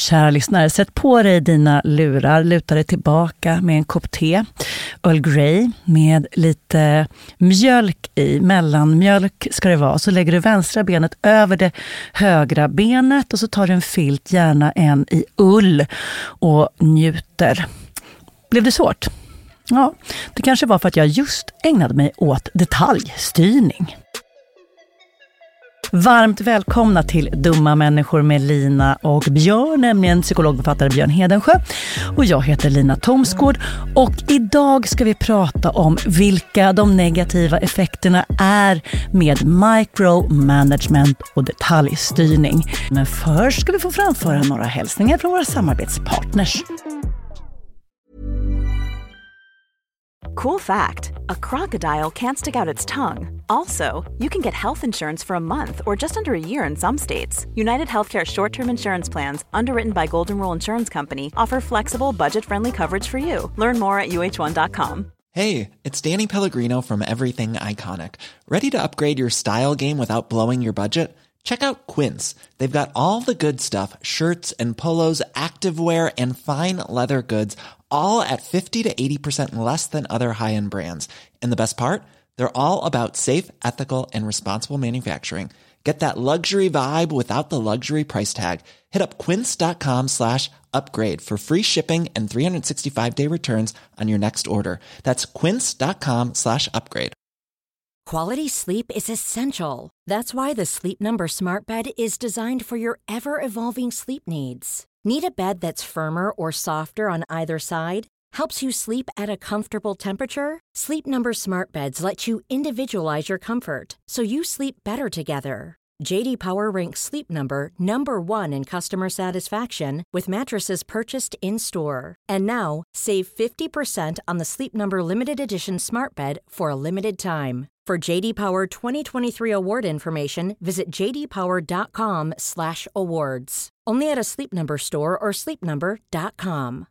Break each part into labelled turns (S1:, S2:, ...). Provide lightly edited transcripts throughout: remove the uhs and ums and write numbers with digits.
S1: Kära lyssnare, sätt på dig dina lurar, luta dig tillbaka med en kopp te, Earl Grey med lite mjölk i, mellanmjölk ska det vara. Så lägger du vänstra benet över det högra benet och så tar du en filt, gärna en i ull, och njuter. Blev det svårt? Ja, det kanske var för att jag just ägnade mig åt detaljstyrning. Varmt välkomna till Dumma människor med Lina och Björn, nämligen psykologförfattare Björn Hedensjö. Och jag heter Lina Thomsgård och idag ska vi prata om vilka de negativa effekterna är med micromanagement och detaljstyrning. Men först ska vi få framföra några hälsningar från våra samarbetspartners.
S2: Cool fact, a crocodile can't stick out its tongue. Also, you can get health insurance for a month or just under a year in some states. United Healthcare short-term insurance plans, underwritten by Golden Rule Insurance Company, offer flexible, budget-friendly coverage for you. Learn more at uh1.com.
S3: Hey, it's Danny Pellegrino from Everything Iconic. Ready to upgrade your style game without blowing your budget? Check out Quince. They've got all the good stuff, shirts and polos, activewear, and fine leather goods, all at 50 to 80% less than other high-end brands. And the best part? They're all about safe, ethical, and responsible manufacturing. Get that luxury vibe without the luxury price tag. Hit up quince.com/upgrade for free shipping and 365-day returns on your next order. That's quince.com/upgrade.
S4: Quality sleep is essential. That's why the Sleep Number Smart Bed is designed for your ever-evolving sleep needs. Need a bed that's firmer or softer on either side? Helps you sleep at a comfortable temperature? Sleep Number Smart Beds let you individualize your comfort, so you sleep better together. J.D. Power ranks Sleep Number #1 in customer satisfaction with mattresses purchased in-store. And now, save 50% on the Sleep Number Limited Edition Smart Bed for a limited time. For J.D. Power 2023 award information, visit jdpower.com/awards. Only at a Sleep Number store or sleepnumber.com.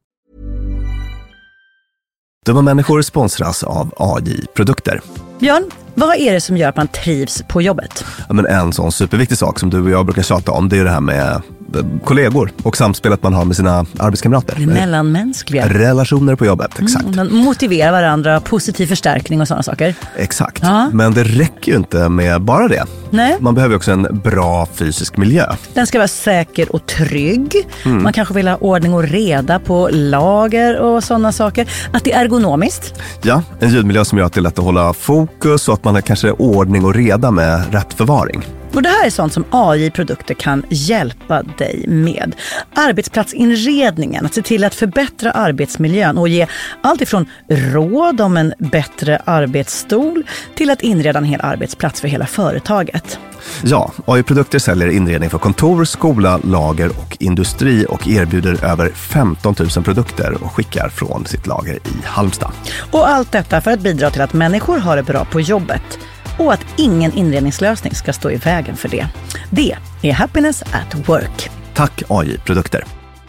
S5: Dumma människor sponsras av AI-produkter.
S1: Björn, vad är det som gör att man trivs på jobbet?
S5: Ja, men en sån superviktig sak som du och jag brukar tjata om, det är det här med kollegor och samspelet man har med sina arbetskamrater.
S1: Det mellanmänskliga.
S5: Relationer på jobbet, exakt.
S1: Man motiverar varandra, positiv förstärkning och sådana saker.
S5: Exakt,
S1: ja.
S5: Men det räcker ju inte med bara det.
S1: Nej.
S5: Man behöver också en bra fysisk miljö.
S1: Den ska vara säker och trygg. Man kanske vill ha ordning och reda på lager och sådana saker. Att det är ergonomiskt.
S5: Ja, en ljudmiljö som gör att det är lätt att hålla fokus och att man har kanske ordning och reda med rätt förvaring.
S1: Och det här är sånt som AI-produkter kan hjälpa dig med. Arbetsplatsinredningen, att se till att förbättra arbetsmiljön och ge allt ifrån råd om en bättre arbetsstol till att inreda en hel arbetsplats för hela företaget.
S5: Ja, AI-produkter säljer inredning för kontor, skola, lager och industri och erbjuder över 15 000 produkter och skickar från sitt lager i Halmstad.
S1: Och allt detta för att bidra till att människor har det bra på jobbet. Och att ingen inredningslösning ska stå i vägen för det. Det är Happiness at Work.
S5: Tack AI-produkter.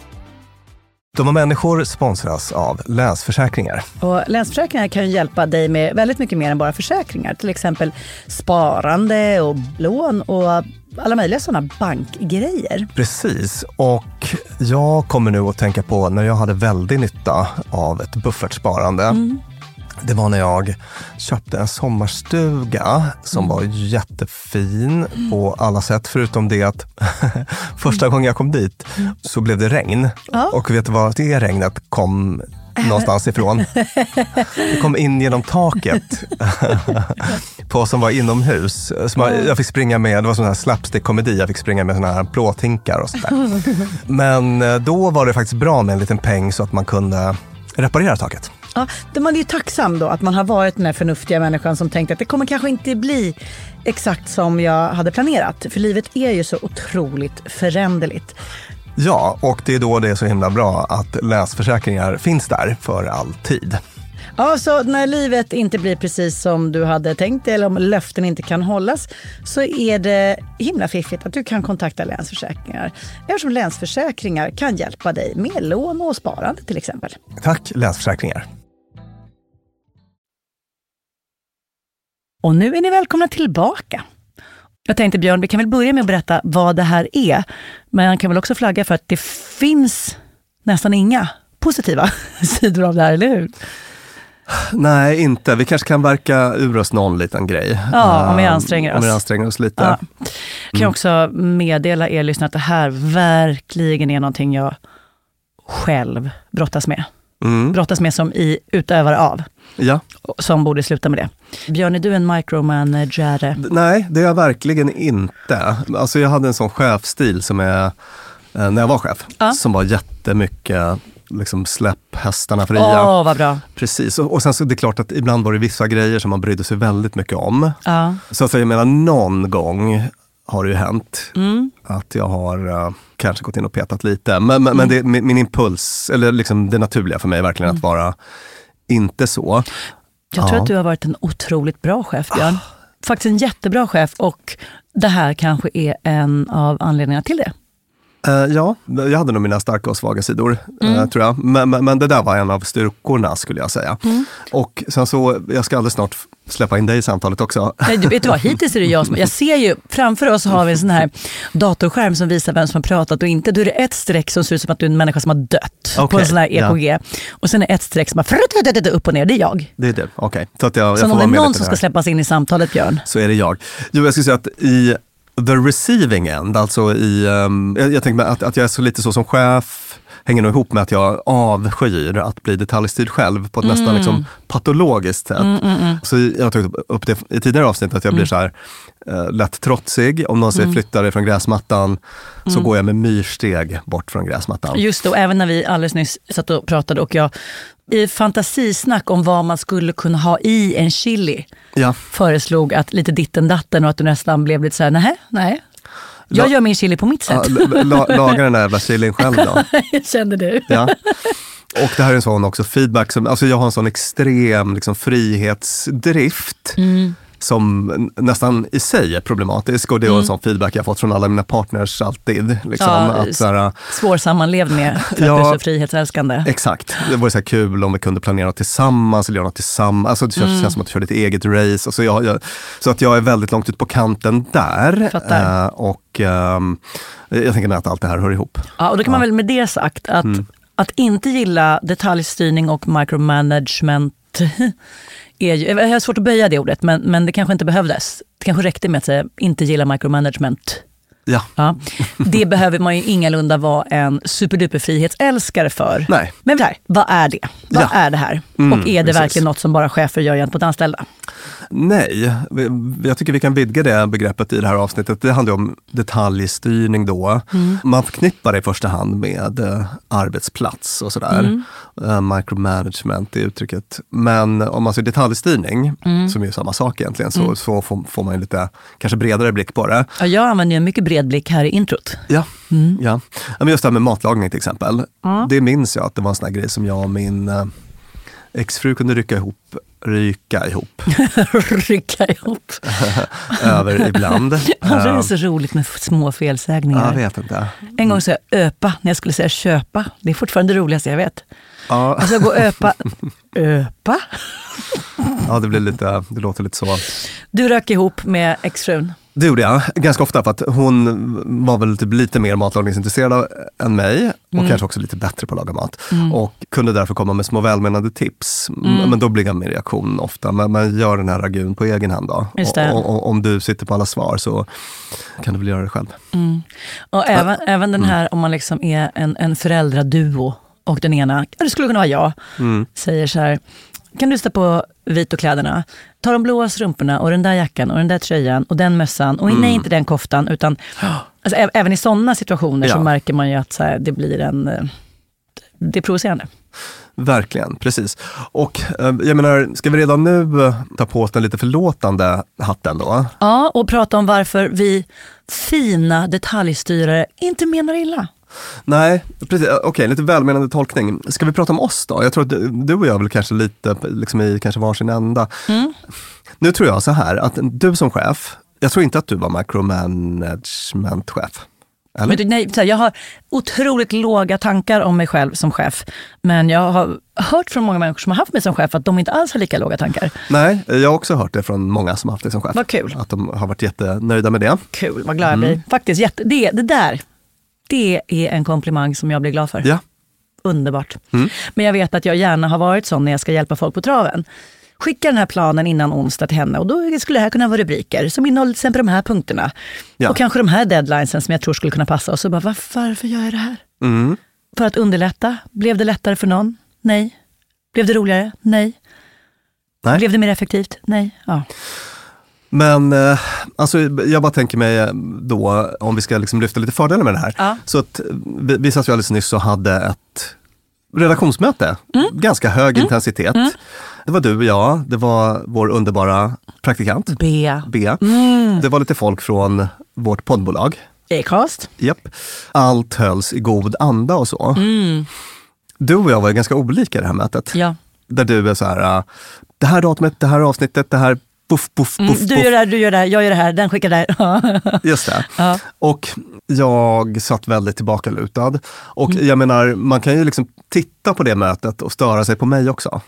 S5: Dumma människor sponsras av Länsförsäkringar.
S1: Och Länsförsäkringar kan ju hjälpa dig med väldigt mycket mer än bara försäkringar. Till exempel sparande och lån och alla möjliga sådana bankgrejer.
S5: Precis, och jag kommer nu att tänka på när jag hade väldigt nytta av ett buffertsparande. Det var när jag köpte en sommarstuga som var jättefin på alla sätt. Förutom det att första gången jag kom dit så blev det regn. Och vet du vad det regnet kom någonstans ifrån? Det kom in genom taket på som var inomhus. Jag fick springa med, det var sån här slapstick-komedi. Jag fick springa med såna här plåthinkar och sådär. Men då var det faktiskt bra med en liten peng så att man kunde reparera taket.
S1: Ja, man är ju tacksam då att man har varit den här förnuftiga människan som tänkte att det kommer kanske inte bli exakt som jag hade planerat. För livet är ju så otroligt föränderligt.
S5: Ja, och det är då det är så himla bra att Länsförsäkringar finns där för all tid.
S1: Ja, så när livet inte blir precis som du hade tänkt eller om löften inte kan hållas så är det himla fiffigt att du kan kontakta Länsförsäkringar. Eftersom Länsförsäkringar kan hjälpa dig med lån och sparande till exempel.
S5: Tack Länsförsäkringar.
S1: Och nu är ni välkomna tillbaka. Jag tänkte Björn, vi kan väl börja med att berätta vad det här är. Men jag kan väl också flagga för att det finns nästan inga positiva sidor av det här, eller hur?
S5: Nej, inte. Vi kanske kan verka ur oss någon liten grej.
S1: Ja, om vi anstränger oss.
S5: Om vi anstränger oss lite.
S1: Ja. Jag kan också meddela er lyssnare att det här verkligen är någonting jag själv brottas med. Brottas med som i utövare av.
S5: Ja.
S1: Som borde sluta med det. Björn, är du en micromanager?
S5: Nej, det är jag verkligen inte. Alltså jag hade en sån chefstil som är, när jag var chef, som var jättemycket liksom släpp hästarna fria.
S1: Vad bra.
S5: Precis, och sen så är det klart att ibland var det vissa grejer som man brydde sig väldigt mycket om. Så att jag menar, någon gång har det ju hänt att jag har kanske gått in och petat lite. Men det, min impuls, eller liksom det naturliga för mig är verkligen att vara inte så.
S1: Jag tror att du har varit en otroligt bra chef, Björn. Faktiskt en jättebra chef, och det här kanske är en av anledningarna till det.
S5: Ja, jag hade nog mina starka och svaga sidor, tror jag. Men det där var en av styrkorna, skulle jag säga. Och sen så, jag ska alldeles snart släppa in dig i samtalet också.
S1: Nej, du vet vad, hittills är det jag ser ju, framför oss har vi en sån här datorskärm som visar vem som har pratat och inte. Då är det ett streck som ser ut som att du är en människa som har dött på en sån här EKG. Ja. Och sen är ett streck som bara upp och ner, det är jag.
S5: Det är det, okej. Så att jag
S1: så
S5: får
S1: om det är
S5: någon
S1: som ska släppas in i samtalet, Björn?
S5: Så är det jag. Jo, jag skulle säga att i the receiving end, alltså i, jag tänker mig att jag är så lite så som chef, hänger nog ihop med att jag avskyr att bli detaljstyrd själv på ett nästan liksom patologiskt sätt. Så jag har tagit upp det i tidigare avsnitt att jag blir så här lätt trotsig. Om någon säger flytta dig från gräsmattan så går jag med myrsteg bort från gräsmattan. Just
S1: det, och även när vi alldeles nyss satt och pratade och jag i fantasisnack om vad man skulle kunna ha i en chili föreslog att lite ditten datten och att du nästan blev lite så här, nej. Jag gör min chili på mitt sätt.
S5: Laga den där jävla chilin själv då.
S1: Kände du?
S5: Ja. Och det här är en sån också feedback som, alltså jag har en sån extrem liksom frihetsdrift som nästan i sig är problematisk, och det är en sån feedback jag fått från alla mina partners alltid. Liksom, att, såhär,
S1: svårsammanlevd med för att du är så frihetsälskande.
S5: Exakt. Det var så här kul om vi kunde planera något tillsammans eller göra något tillsammans. Alltså det känns som att du kör ditt eget race. Och så att jag är väldigt långt ut på kanten där. Och jag tänker mig att allt det här hör ihop.
S1: Ja, och då kan man väl med det sagt att inte gilla detaljstyrning och micromanagement är ju, jag har svårt att böja det ordet, men det kanske inte behövdes. Det kanske räckte med att säga inte gilla micromanagement.
S5: Ja.
S1: Det behöver man ju ingalunda vara en superduper frihetsälskare för.
S5: Nej.
S1: Men vad är det? Vad är det här? Och är det verkligen något som bara chefer gör gentemot anställda?
S5: Nej, jag tycker vi kan vidga det begreppet i det här avsnittet. Det handlar om detaljstyrning då. Man förknippar det i första hand med arbetsplats och sådär. Micromanagement är uttrycket. Men om man ser detaljstyrning, som är ju samma sak egentligen, så får man ju lite kanske bredare blick på det.
S1: Ja, jag använder ju en mycket bred blick här i introt.
S5: Ja. Men just det här med matlagning till exempel. Det minns jag att det var en sån här grej som jag och min exfru kunde rycka ihop. Rycka ihop. Över ibland.
S1: Det är så roligt med små felsägningar.
S5: Jag vet inte.
S1: En gång sa jag öpa när jag skulle säga köpa. Det är fortfarande det roligaste jag vet. Alltså jag går öpa. Öpa?
S5: Ja, det låter lite så.
S1: Du rök ihop med exfrun.
S5: Det gjorde jag ganska ofta, för att hon var väl typ lite mer matlagningsintresserad än mig och kanske också lite bättre på att laga mat och kunde därför komma med små välmenande tips. Men då blir min reaktion ofta, men gör den här ragun på egen hand då. Och om du sitter på alla svar så kan du väl göra det själv.
S1: Och även den här, om man liksom är en föräldraduo och den ena, det skulle kunna vara jag, säger så här: kan du sätta på vit-och-kläderna, ta de blåa strumporna och den där jackan och den där tröjan och den mössan och nej, inte den koftan, utan alltså, även i sådana situationer så märker man ju att så här, det blir det är provocerande.
S5: Verkligen, precis. Och jag menar, ska vi redan nu ta på oss den lite förlåtande hatten då?
S1: Ja, och prata om varför vi fina detaljstyrare inte menar illa.
S5: Nej, precis. Okej, lite välmenande tolkning. Ska vi prata om oss då? Jag tror att du och jag väl kanske lite liksom i kanske varsin ända. Nu tror jag så här, att du som chef, jag tror inte att du var micromanagement-chef. Eller?
S1: Men, nej, så här, jag har otroligt låga tankar om mig själv som chef. Men jag har hört från många människor som har haft mig som chef att de inte alls har lika låga tankar.
S5: Nej, jag har också hört det från många som har haft det som chef.
S1: Vad kul.
S5: Att de har varit jättenöjda med det.
S1: Kul, vad glad jag blir. Faktiskt, det är en komplimang som jag blir glad för.
S5: Ja.
S1: Underbart. Men jag vet att jag gärna har varit sån när jag ska hjälpa folk på traven. Skicka den här planen innan onsdag till henne och då skulle det här kunna vara rubriker som innehåller till exempel de här punkterna.
S5: Ja.
S1: Och kanske de här deadlinesen som jag tror skulle kunna passa. Och så bara, varför gör jag det här? För att underlätta. Blev det lättare för någon? Nej. Blev det roligare? Nej. Blev det mer effektivt? Nej. Ja.
S5: Men alltså, jag bara tänker mig då, om vi ska liksom lyfta lite fördelar med det här.
S1: Ja.
S5: Så att vi satt ju alldeles nyss och hade ett redaktionsmöte. Ganska hög intensitet. Det var du och jag, det var vår underbara praktikant.
S1: B.
S5: Det var lite folk från vårt poddbolag.
S1: Acast.
S5: Japp. Allt hölls i god anda och så. Du och jag var ganska olika i det här mötet.
S1: Ja.
S5: Där du är så här, det här datumet, det här avsnittet, det här buff.
S1: Du gör det här, jag gör det här, den skickar där.
S5: Just det.
S1: Ja.
S5: Och jag satt väldigt tillbakalutad. Och jag menar, man kan ju liksom titta på det mötet och störa sig på mig också.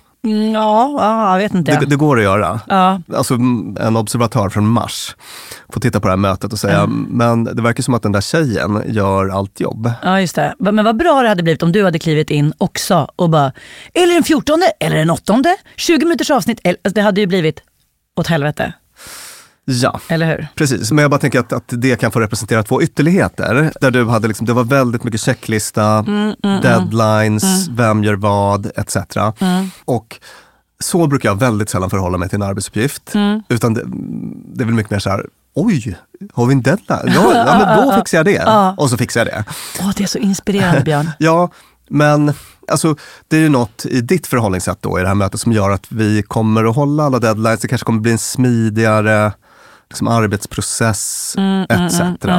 S1: Ja, jag vet inte.
S5: Det går att göra.
S1: Ja.
S5: Alltså en observatör från Mars får titta på det här mötet och säga, men det verkar som att den där tjejen gör allt jobb.
S1: Ja, just det. Men vad bra det hade blivit om du hade klivit in också och bara, eller den 14:e, eller den 8:e, 20 minuters avsnitt. Alltså, det hade ju blivit åt helvete.
S5: Ja,
S1: eller hur?
S5: Precis. Men jag bara tänker att det kan få representera två ytterligheter. Där du hade liksom, det var väldigt mycket checklista, deadlines, vem gör vad, etc. Och så brukar jag väldigt sällan förhålla mig till en arbetsuppgift. Utan det är väl mycket mer så här, oj, har vi en deadline? Ja, men då fixar jag det. Och så fixar jag det.
S1: Det är så inspirerande, Björn.
S5: Ja, men alltså, det är ju något i ditt förhållningssätt då i det här mötet som gör att vi kommer att hålla alla deadlines. Det kanske kommer bli en smidigare liksom, arbetsprocess, etc.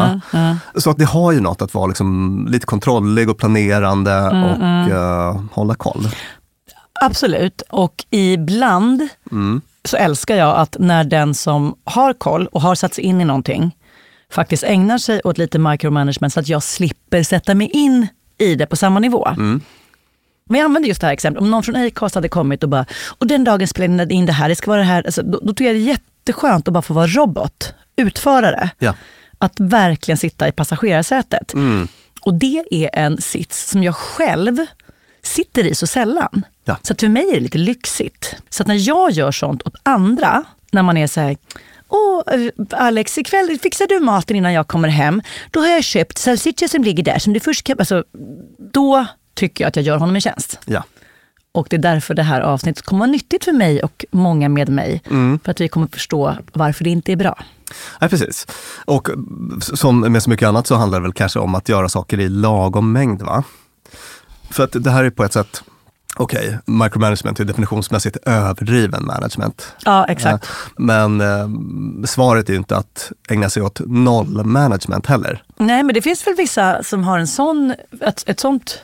S5: Så att det har ju något att vara liksom, lite kontrollig och planerande och hålla koll.
S1: Absolut, och ibland så älskar jag att när den som har koll och har satt sig in i någonting faktiskt ägnar sig åt lite micromanagement så att jag slipper sätta mig in i det på samma nivå. Men jag använder just det här exemplet. Om någon från Acast hade kommit och bara, och den dagen spelade in det här, det ska vara det här. Alltså, då tycker jag det är jätteskönt att bara få vara robot, utförare. Ja. Att verkligen sitta i passagerarsätet. Och det är en sits som jag själv sitter i så sällan. Ja. Så att för mig är det lite lyxigt. Så att när jag gör sånt åt andra, när man är så här, Alex, ikväll fixar du maten innan jag kommer hem. Då har jag köpt salsiccia som ligger där som du först kan, alltså, då tycker jag att jag gör honom en tjänst. Ja. Och det är därför det här avsnittet kommer vara nyttigt för mig och många med mig. För att vi kommer förstå varför det inte är bra.
S5: Ja, precis. Och som med så mycket annat så handlar det väl kanske om att göra saker i lagom mängd, va? För att det här är på ett sätt, okej, micromanagement är definitionsmässigt överdriven management. Ja, exakt. Men svaret är ju inte att ägna sig åt noll-management heller. Nej, men det finns väl vissa som har en ett sånt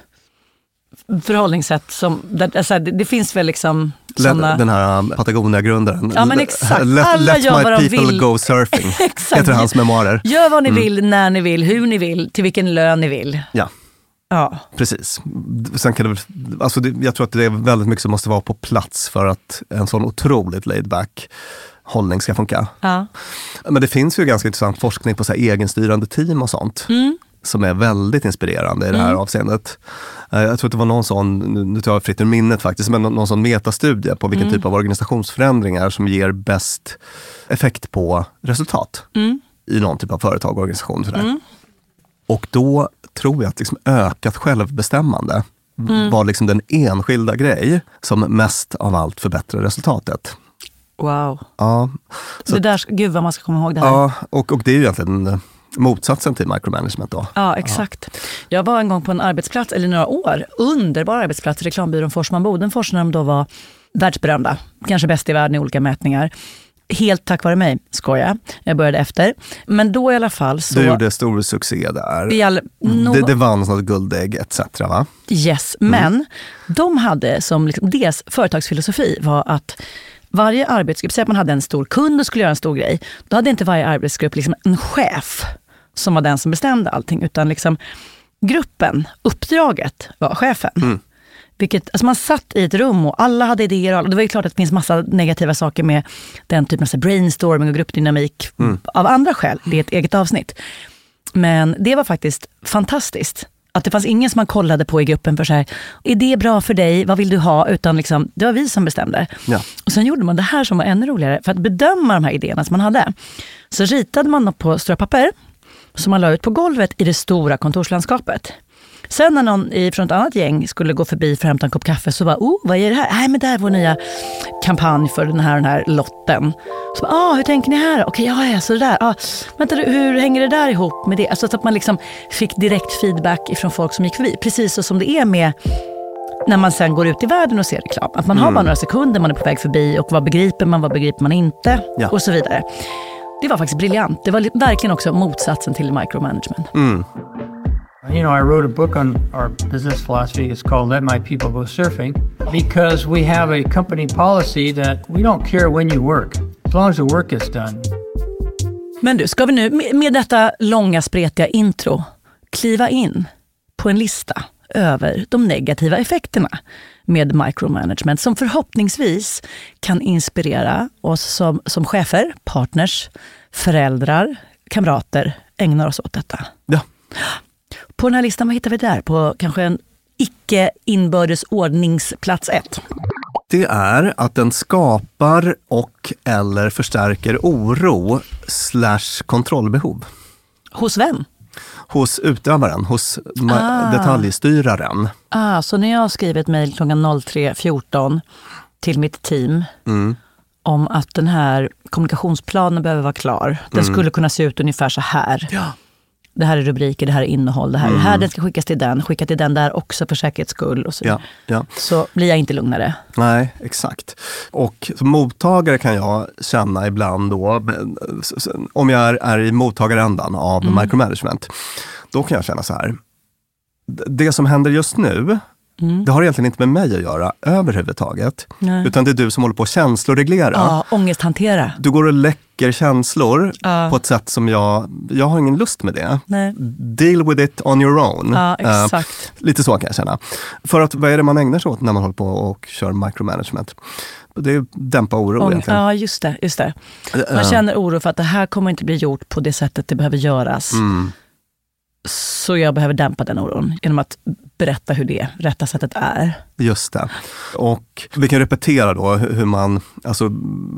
S5: förhållningssätt som, alltså, det finns väl liksom såna... Den här Patagonia-grundaren. Ja, men exakt. Let my people go surfing. Exakt. Heter hans memoarer. Gör vad ni vill, när ni vill, hur ni vill, till vilken lön ni vill. Ja. Ja. Precis. Sen kan det, alltså jag tror att det är väldigt mycket som måste vara på plats för att en sån otroligt laid back hållning ska funka. Ja. Men det finns ju ganska intressant forskning på så här egenstyrande team och sånt. Som är väldigt inspirerande i det här avseendet. Jag tror att det var någon sån, nu tar jag fritt ur minnet faktiskt, men någon sån metastudie på vilken typ av organisationsförändringar som ger bäst effekt på resultat i någon typ av företag och organisation. Sådär. Och då tror jag att liksom ökat självbestämmande var liksom den enskilda grej som mest av allt förbättrar resultatet. Wow. Ja, så, det där, gud vad man ska komma ihåg det här. Ja, och det är ju egentligen motsatsen till micromanagement då. Ja, exakt. Ja. Jag var en gång på en arbetsplats, eller några år, underbar arbetsplats, reklambyrån Forsman Bodenfors, när de då var världsberömda, kanske bäst i världen i olika mätningar. Helt tack vare mig, skoja. Jag började efter. Men då i alla fall så... Du gjorde stor succé där. Det vann något guldägg, etc. va? Yes, men de hade som liksom, deras företagsfilosofi var att varje arbetsgrupp, säg att man hade en stor kund och skulle göra en stor grej, då hade inte varje arbetsgrupp liksom en chef
S1: som var den som bestämde allting, utan liksom gruppen, uppdraget var chefen. Vilket, alltså man satt i ett rum och alla hade idéer. Och det var ju klart att det finns massa negativa saker med den typen av brainstorming och gruppdynamik av andra skäl. Det är ett eget avsnitt. Men det var faktiskt fantastiskt. Att det fanns ingen som man kollade på i gruppen för så här, är det bra för dig? Vad vill du ha? Utan liksom, det var vi som bestämde. Ja. Och sen gjorde man det här som var ännu roligare. För att bedöma de här idéerna som man hade, så ritade man dem på stora papper som man la ut på golvet i det stora kontorslandskapet. Sen när någon från ett annat gäng skulle gå förbi för att hämta en kopp kaffe, så bara, vad är det här? Nej, men det är vår nya kampanj för den här lotten. Så bara, hur tänker ni här? Okej, ja, så det där. Vänta, hur hänger det där ihop med det? Alltså så att man liksom fick direkt feedback ifrån folk som gick förbi. Precis så som det är med när man sen går ut i världen och ser reklam. Att man har bara några sekunder, man är på väg förbi, och vad begriper man inte, och så vidare. Det var faktiskt briljant. Det var verkligen också motsatsen till micromanagement.
S6: You know, I wrote a book on our business philosophy. It's called Let My People Go Surfing, because we have a company policy that we don't care when you work, as long as the work is done.
S1: Men du, ska vi nu med detta långa spretiga intro kliva in på en lista över de negativa effekterna med micromanagement som förhoppningsvis kan inspirera oss som chefer, partners, föräldrar, kamrater ägnar oss åt detta.
S5: Ja.
S1: På den här listan, vad hittar vi där? På kanske en icke-inbördes ordningsplats 1.
S5: Det är att den skapar och eller förstärker oro / kontrollbehov.
S1: Hos vem?
S5: Hos utövaren, hos detaljstyraren.
S1: Så när jag skriver ett mejl klockan 03.14 till mitt team om att den här kommunikationsplanen behöver vara klar. Den skulle kunna se ut ungefär så här. Ja. Det här är rubriker, det här är innehåll, det här den ska skickas till den, skicka till den där också för säkerhets skull och så. Ja. Så blir jag inte lugnare.
S5: Nej, exakt. Och som mottagare kan jag känna ibland då, om jag är i mottagarändan av micromanagement, då kan jag känna så här. Det som händer just nu, det har egentligen inte med mig att göra överhuvudtaget. Nej. Utan det är du som håller på att känsloreglera.
S1: Ja, ångesthantera.
S5: Du går och läcker känslor på ett sätt som jag har ingen lust med det.
S1: Nej.
S5: Deal with it on your own.
S1: Ja, exakt.
S5: Lite så kan jag känna. För att vad är det man ägnar sig åt när man håller på och kör micromanagement? Det är dämpa oro egentligen.
S1: Ja, just det. Man känner oro för att det här kommer inte bli gjort på det sättet det behöver göras. Så jag behöver dämpa den oron genom att berätta hur det rätta sättet är. Just det.
S5: Och vi kan repetera då hur man, alltså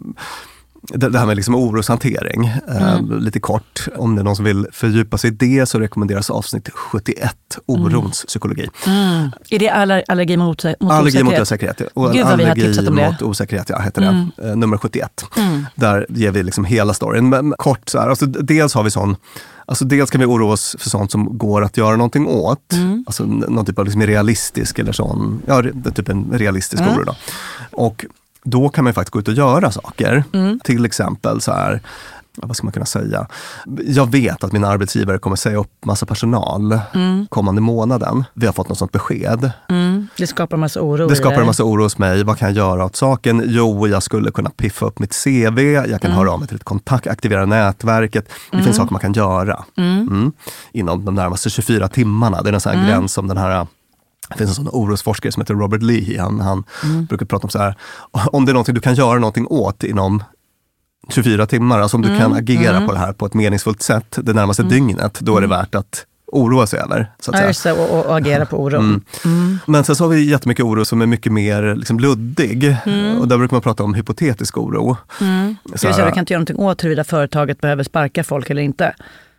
S5: det här med liksom oroshantering, lite kort. Om det är någon som vill fördjupa sig i det så rekommenderas avsnitt 71, orons psykologi.
S1: Är det allergi mot osäkerhet?
S5: Allergi mot osäkerhet. Och
S1: gud vad vi har tipsat om det.
S5: Mot osäkerhet, heter det. Nummer 71. Där ger vi liksom hela storyn. Men kort så här, alltså dels har vi sån, alltså dels kan vi oroa oss för sånt som går att göra någonting åt. Alltså någon typ av liksom realistisk eller sån, typ en realistisk oro då. Och då kan man faktiskt gå ut och göra saker. Till exempel så här, vad ska man kunna säga? Jag vet att mina arbetsgivare kommer säga upp massa personal kommande månaden. Vi har fått något sånt besked.
S1: Det skapar en massa oro.
S5: Det skapar en massa oro hos mig. Vad kan jag göra åt saken? Jo, jag skulle kunna piffa upp mitt CV. Jag kan höra av mig till ett kontakt, aktivera nätverket. Det finns saker man kan göra inom de närmaste 24 timmarna. Det är en sån här gräns som den här. Det finns en sån orosforskare som heter Robert Lee. Han brukar prata om så här, om det är någonting du kan göra någonting åt inom 24 timmar, alltså om du kan agera på det här på ett meningsfullt sätt det närmaste dygnet, då är det värt att oroa sig över. Så att
S1: säga. Just det, och agera på oro.
S5: Men sen så har vi jättemycket oro som är mycket mer liksom luddig. Och där brukar man prata om hypotetisk oro.
S1: Så du kan inte göra någonting åt huruvida företaget behöver sparka folk eller inte.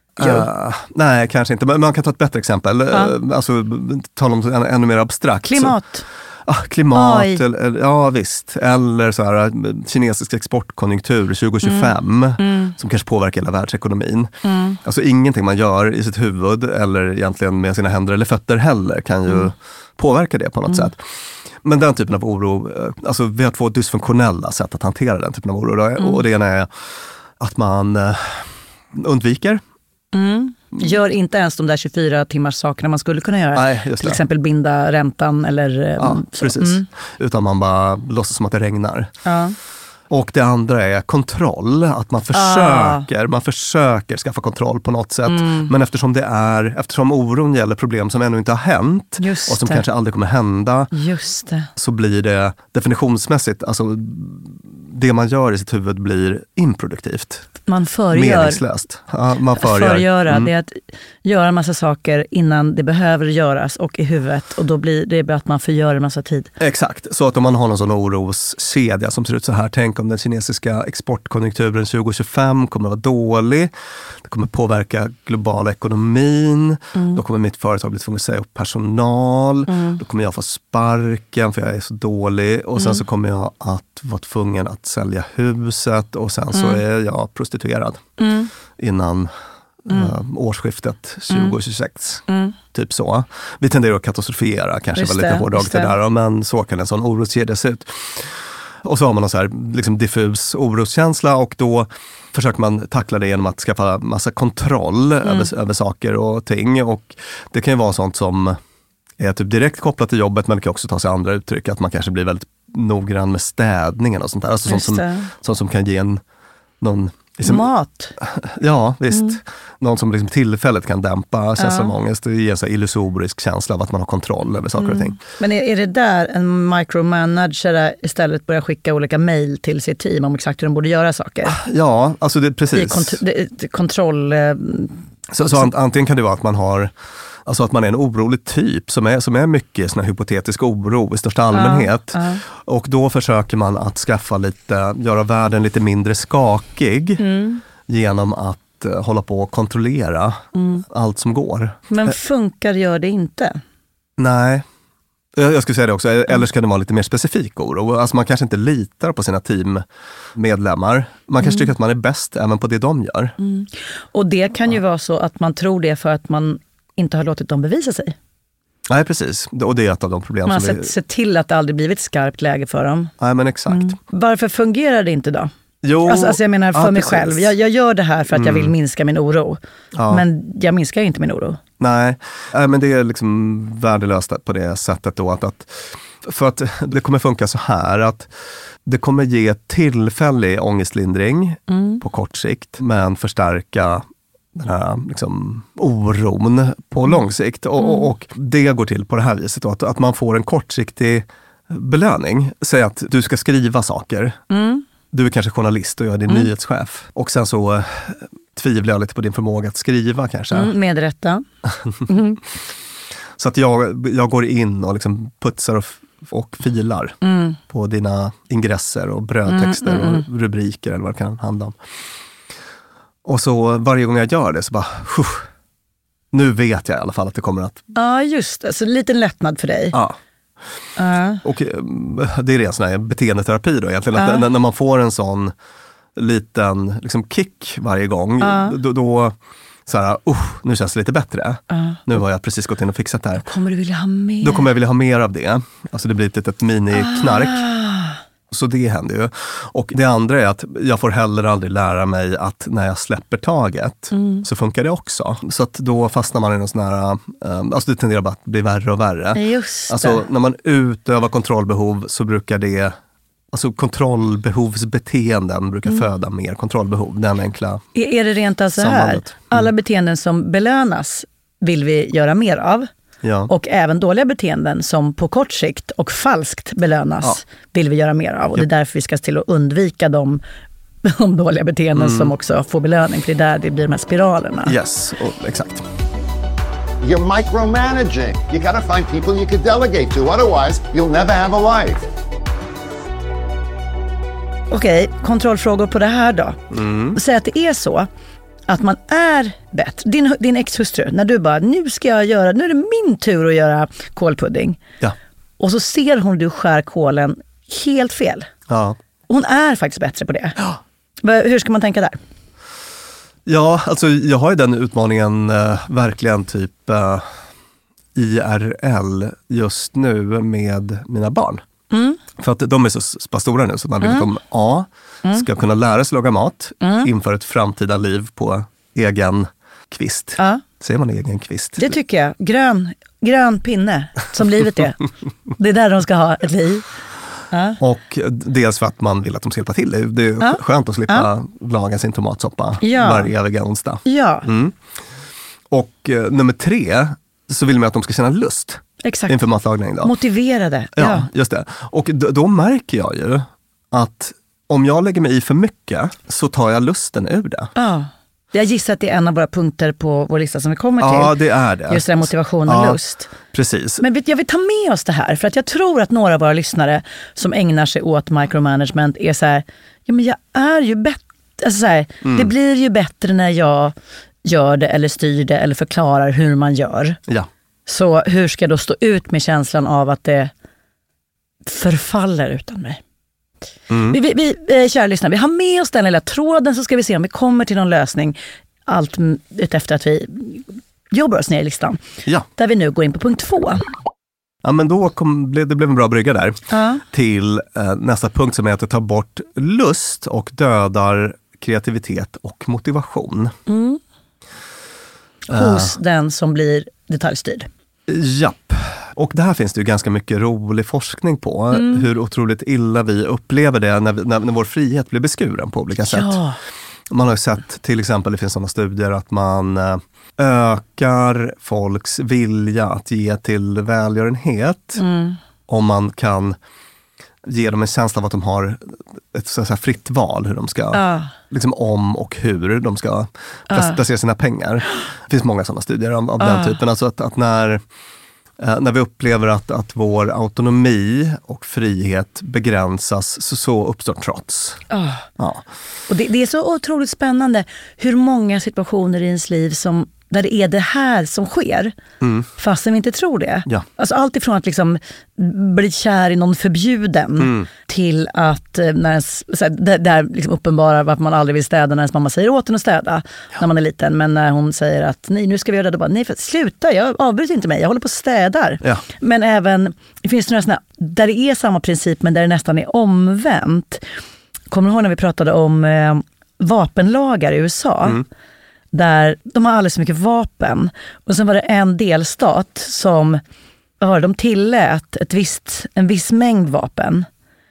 S5: Nej, kanske inte. Men man kan ta ett bättre exempel. Alltså, ta något ännu mer abstrakt.
S1: Klimat.
S5: Klimat, eller, visst. Eller så här, kinesisk exportkonjunktur 2025 som kanske påverkar hela världsekonomin. Alltså ingenting man gör i sitt huvud eller egentligen med sina händer eller fötter heller kan ju påverka det på något sätt. Men den typen av oro, alltså vi har 2 dysfunktionella sätt att hantera den typen av oro. Och det ena är att man undviker.
S1: Gör inte ens de där 24 timmars sakerna man skulle kunna göra.
S5: Nej,
S1: till exempel binda räntan eller
S5: precis. Utan man bara låtsas som att det regnar. Och det andra är kontroll, att man försöker skaffa kontroll på något sätt. Men eftersom oron gäller problem som ännu inte har hänt och som kanske aldrig kommer hända, så blir det definitionsmässigt, alltså det man gör i sitt huvud blir improduktivt.
S1: Man
S5: meningslöst. Ja,
S1: förgöra, det är att göra en massa saker innan det behöver göras och i huvudet, och då blir det att man förgör en massa tid.
S5: Exakt, så att om man har någon sån oroskedja som ser ut så här, tänk om den kinesiska exportkonjunkturen 2025 kommer att vara dålig, det kommer påverka globala ekonomin, då kommer mitt företag bli tvungen att säga upp personal, då kommer jag få sparken för jag är så dålig, och sen så kommer jag att vara tvungen att sälja huset, och sen så är jag prostituerad innan årsskiftet 2026. Typ så. Vi tenderar att katastrofera, kanske var lite hårdraget det där, men så kan en sån oroskedja se ut. Och så har man någon så här liksom diffus oroskänsla, och då försöker man tackla det genom att skaffa massa kontroll över saker och ting. Och det kan ju vara sånt som är typ direkt kopplat till jobbet, men det kan också ta sig andra uttryck, att man kanske blir väldigt noggrann med städningen och sånt där. Alltså sånt som kan ge någon liksom,
S1: mat.
S5: Ja, visst. Någon som liksom tillfället kan dämpa känslan av ångest. Det ger en så här illusorisk känsla av att man har kontroll över saker och ting.
S1: Men är det där en micromanager istället börjar skicka olika mejl till sitt team om exakt hur de borde göra saker?
S5: Ja, alltså det precis.
S1: Kontroll...
S5: Så antingen kan det vara att man har... Alltså att man är en orolig typ som är mycket sån här hypotetisk oro i största allmänhet. Och då försöker man att göra världen lite mindre skakig genom att hålla på och kontrollera allt som går.
S1: Men gör det inte?
S5: Nej. Jag skulle säga det också, eller ska det vara lite mer specifik oro. Alltså man kanske inte litar på sina teammedlemmar. Man kanske tycker att man är bäst även på det de gör.
S1: Och det kan ju vara så att man tror det för att man inte har låtit dem bevisa sig.
S5: Nej, precis. Och det är ett av de problem
S1: man
S5: som
S1: har sett till att det aldrig blivit ett skarpt läge för dem.
S5: Nej, men exakt.
S1: Varför fungerar det inte då?
S5: Jo,
S1: alltså jag menar för mig
S5: precis.
S1: själv. Jag gör det här för att jag vill minska min oro. Men jag minskar inte min oro.
S5: Nej, men det är liksom värdelöst på det sättet då. För att det kommer funka så här att det kommer ge tillfällig ångestlindring på kort sikt, men förstärka den här liksom, oron på lång sikt. Och det går till på det här viset då, att man får en kortsiktig belöning. Säg att du ska skriva saker. Du är kanske journalist och jag är din nyhetschef. Och sen så tvivlar jag lite på din förmåga att skriva kanske.
S1: Med rätta.
S5: Så att jag går in och liksom putsar och filar på dina ingresser och brödtexter och rubriker eller vad det kan handla om. Och så varje gång jag gör det så bara, nu vet jag i alla fall att det kommer att...
S1: Ja, just det. Så en liten lättnad för dig.
S5: Ja. Och det är en sån här beteendeterapi då egentligen. Att när man får en sån liten liksom kick varje gång, då så här, nu känns det lite bättre. Nu har jag precis gått in och fixat det här.
S1: Kommer du vilja ha mer?
S5: Då kommer jag vilja ha mer av det. Alltså det blir ett mini-knark. Så det händer ju. Och det andra är att jag får heller aldrig lära mig att när jag släpper taget så funkar det också. Så att då fastnar man i någon sån här, alltså det tenderar bara att bli värre och värre.
S1: Just det.
S5: Alltså när man utövar kontrollbehov så brukar det, alltså kontrollbehovsbeteenden brukar föda mer kontrollbehov. Den enkla
S1: är det rent alltså här? Alla beteenden som belönas vill vi göra mer av.
S5: Ja.
S1: Och även dåliga beteenden som på kort sikt och falskt belönas vill vi göra mer av. Och det är därför vi ska till att undvika de dåliga beteenden som också får belöning. För det är där det blir de här spiralerna.
S5: Yes, exakt.
S7: You're micromanaging. You gotta find people you can delegate to. Otherwise, you'll never have a life.
S1: Okej, kontrollfrågor på det här då. Säg att det är så att man är bättre. Din ex-hustru, när du bara, nu är det min tur att göra kålpudding. Ja. Och så ser hon du skär kålen helt fel. Ja. Hon är faktiskt bättre på det. Ja. Hur ska man tänka där?
S5: Ja, alltså jag har ju den utmaningen verkligen typ IRL just nu med mina barn. För att de är så pass stora nu så man vill att de ska kunna lära sig laga mat inför ett framtida liv på egen kvist. Säger man egen kvist?
S1: Det tycker jag. Grön pinne, som livet är. Det är där de ska ha ett liv.
S5: Och dels för att man vill att de ska hjälpa till. Det är skönt att slippa laga sin tomatsoppa varje eviga onsdag.
S1: Ja.
S5: Och nummer 3 så vill man att de ska känna lust.
S1: Exakt.
S5: Inför matlagning då.
S1: Motiverade.
S5: Ja, just det. Och då märker jag ju att om jag lägger mig i för mycket så tar jag lusten ur det.
S1: Ja. Jag gissar att det är en av våra punkter på vår lista som vi kommer till.
S5: Ja, det är det.
S1: Just det, motivation och lust.
S5: Precis.
S1: Men jag vill ta med oss det här, för att jag tror att några av våra lyssnare som ägnar sig åt micromanagement är så här, ja men jag är ju bättre, alltså så här, det blir ju bättre när jag gör det eller styr det eller förklarar hur man gör.
S5: Ja.
S1: Så hur ska jag då stå ut med känslan av att det förfaller utan mig? Vi kära lyssnare, vi har med oss den lilla tråden, så ska vi se om vi kommer till någon lösning allt efter att vi jobbar oss ner i listan.
S5: Ja.
S1: Där vi nu går in på punkt 2.
S5: Ja, men då det blev en bra brygga där till nästa punkt, som är att det tar bort lust och dödar kreativitet och motivation.
S1: Hos den som blir detaljstyrd.
S5: Japp. Och det här finns det ju ganska mycket rolig forskning på. Hur otroligt illa vi upplever det när vår frihet blir beskuren på olika sätt.
S1: Ja.
S5: Man har ju sett, till exempel, det finns sådana studier att man ökar folks vilja att ge till välgörenhet om man kan ge dem en känsla av att de har ett så här fritt val hur de ska, liksom om och hur de ska placera sina pengar. Det finns många sådana studier av den typen. Alltså att när vi upplever att vår autonomi och frihet begränsas, så uppstår trots. Ja.
S1: Och det är så otroligt spännande hur många situationer i ens liv där det är det här som sker, fast vi inte tror det.
S5: Ja.
S1: Alltså allt ifrån att liksom bli kär i någon förbjuden till att där liksom uppenbarar varför man aldrig vill städa när ens mamma säger åt en att städa när man är liten. Men när hon säger att nej, nu ska vi göra det, då bara nej, sluta, jag avbryter inte mig, jag håller på att städar.
S5: Ja.
S1: Men även, det finns några sådana där det är samma princip men där det nästan är omvänt. Kommer du ihåg när vi pratade om vapenlagar i USA? Där de har alldeles så mycket vapen. Och sen var det en delstat som de tillät en viss mängd vapen.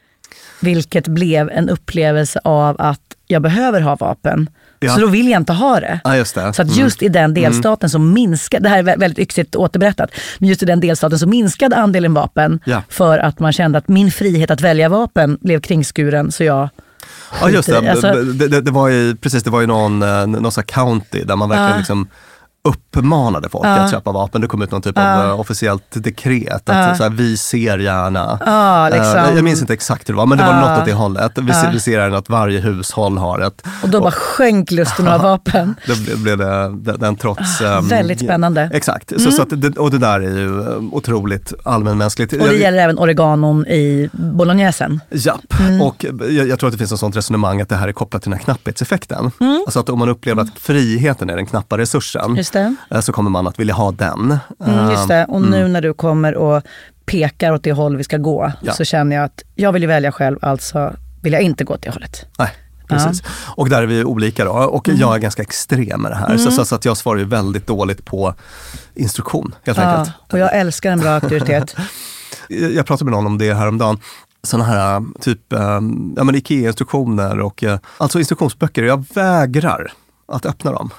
S1: Vilket blev en upplevelse av att jag behöver ha vapen. Så då vill jag inte ha det.
S5: Ja, just det.
S1: Så att just i den delstaten så minskade, det här är väldigt yxigt återberättat, men just i den delstaten så minskade andelen vapen för att man kände att min frihet att välja vapen blev kringskuren, så jag...
S5: Ja, just det. Det var ju någon sån county där man verkligen liksom uppmanade folk att köpa vapen. Det kom ut någon typ av officiellt dekret att så här, vi ser gärna.
S1: Liksom.
S5: Jag minns inte exakt hur det var, men det var något åt det hållet. Vi ser gärna att varje hushåll har ett.
S1: Och då bara sjönk lusten av vapen.
S5: Då blev den trots...
S1: väldigt spännande.
S5: Exakt. Så att och det där är ju otroligt allmänmänskligt.
S1: Och det gäller även oreganon i bolognesen.
S5: Japp. Och jag tror att det finns ett sånt resonemang att det här är kopplat till den här knapphetseffekten. Alltså att om man upplever att friheten är den knappa resursen, så kommer man att vilja ha den.
S1: Just det. Och nu när du kommer och pekar åt det håll vi ska gå, så känner jag att jag vill ju välja själv, alltså vill jag inte gå åt det hållet.
S5: Nej, precis. Och där är vi olika då. Och jag är ganska extrem med det här. Så att jag svarar ju väldigt dåligt på instruktion, helt enkelt.
S1: Och jag älskar en bra auktoritet.
S5: Jag pratade med någon om det häromdagen. Sådana här typ IKEA-instruktioner och alltså instruktionsböcker. Jag vägrar att öppna dem.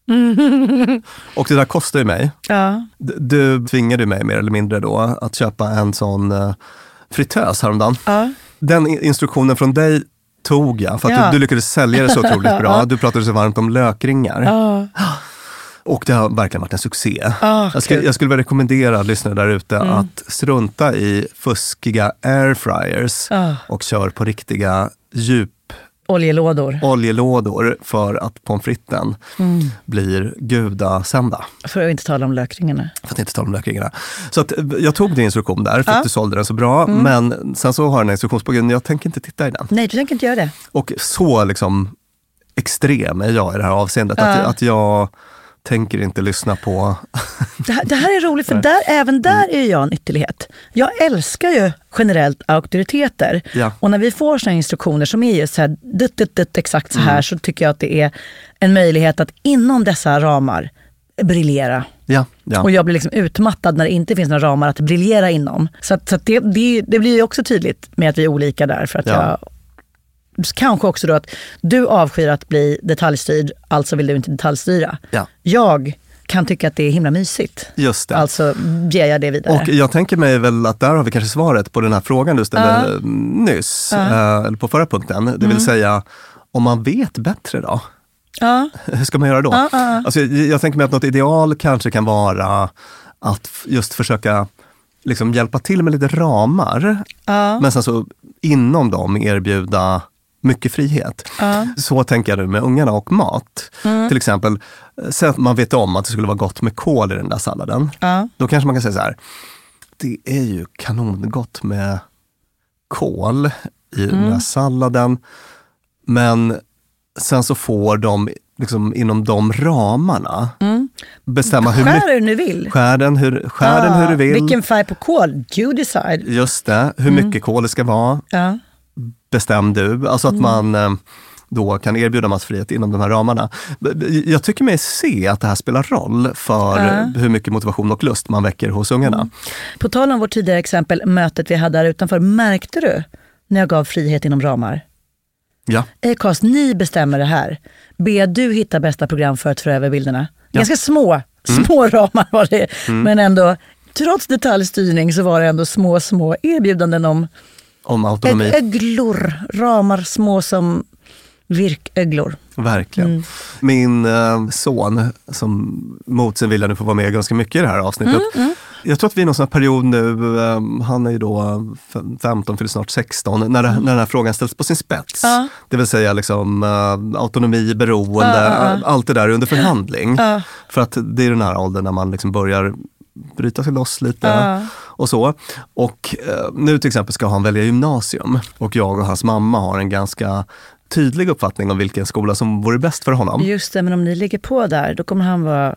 S5: Och det där kostar ju mig. Du tvingade mig mer eller mindre då att köpa en sån fritös häromdagen. Den instruktionen från dig tog jag för att du lyckades sälja det så otroligt bra. Du pratade så varmt om lökringar. Och det har verkligen varit en succé. Jag skulle vilja rekommendera lyssnare där ute att strunta i fuskiga airfryers och kör på riktiga oljelådor för att pommes fritesen blir gudasända.
S1: För att inte tala om lökringarna.
S5: Så att jag tog din instruktion där för att du sålde den så bra. Men sen så har den instruktionsboken, jag tänker inte titta i den.
S1: Nej, du tänker inte göra det.
S5: Och så liksom extrem är jag i det här avseendet. Att jag tänker inte lyssna på...
S1: Det här är roligt, för även där är jag en ytterlighet. Jag älskar ju generellt auktoriteter. Och när vi får såna instruktioner som är just så här, exakt så här, så tycker jag att det är en möjlighet att inom dessa ramar briljera.
S5: Ja.
S1: Och jag blir liksom utmattad när det inte finns några ramar att briljera inom. Så att det blir ju också tydligt med att vi är olika där. För att jag kanske också då att du avskyr att bli detaljstyrd, alltså vill du inte detaljstyra.
S5: Ja.
S1: Jag kan tycka att det är himla mysigt.
S5: Just det.
S1: Alltså ger jag det vidare.
S5: Och jag tänker mig väl att där har vi kanske svaret på den här frågan du ställde nyss, eller på förra punkten. Det vill säga, om man vet bättre då? Hur ska man göra då? Alltså, jag tänker mig att något ideal kanske kan vara att just försöka liksom hjälpa till med lite ramar. Men sen så inom dem erbjuda mycket frihet. Så tänker jag nu med ungarna och mat. Till exempel, så att man vet om att det skulle vara gott med kål i den där salladen. Då kanske man kan säga så här, det är ju kanongott med kål i den där salladen. Men sen så får de liksom inom de ramarna bestämma hur mycket...
S1: Skär hur du vill.
S5: Skär den hur du vill.
S1: Vilken färg på kål? You decide.
S5: Just det. Hur mycket kål det ska vara. Bestäm du. Alltså att man då kan erbjuda massfrihet inom de här ramarna. Jag tycker mig se att det här spelar roll för hur mycket motivation och lust man väcker hos ungarna.
S1: På tal om vårt tidigare exempel, mötet vi hade där utanför, märkte du när jag gav frihet inom ramar?
S5: Ja.
S1: Acast, ni bestämmer det här. Be du hitta bästa program för att få över bilderna. Ganska små ramar var det. Men ändå, trots detaljstyrning så var det ändå små erbjudanden om
S5: autonomi.
S1: Öglor, ramar små som virköglor.
S5: Verkligen. Min son, som mot sin vilja nu får vara med ganska mycket i det här avsnittet. Jag tror att vi är i någon sån här period nu, han är ju då 15 till snart 16, när den här frågan ställs på sin spets. Det vill säga liksom autonomi, beroende, allt det där under förhandling. För att det är den här åldern när man liksom börjar bryta sig loss lite och så. Och nu till exempel ska han välja gymnasium. Och jag och hans mamma har en ganska tydlig uppfattning om vilken skola som vore bäst för honom.
S1: Just det, men om ni ligger på där, då kommer han vara...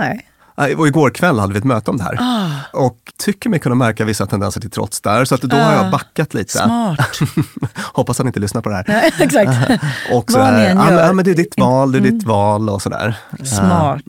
S5: Och igår kväll hade vi ett möte om det här. Och tycker mig kunna märka vissa tendenser till trots där. Så att då har jag backat lite.
S1: Smart.
S5: Hoppas han inte lyssnar på det här.
S1: Nej, exakt.
S5: Och så här, men det är ditt val, det är ditt val och sådär.
S1: Smart.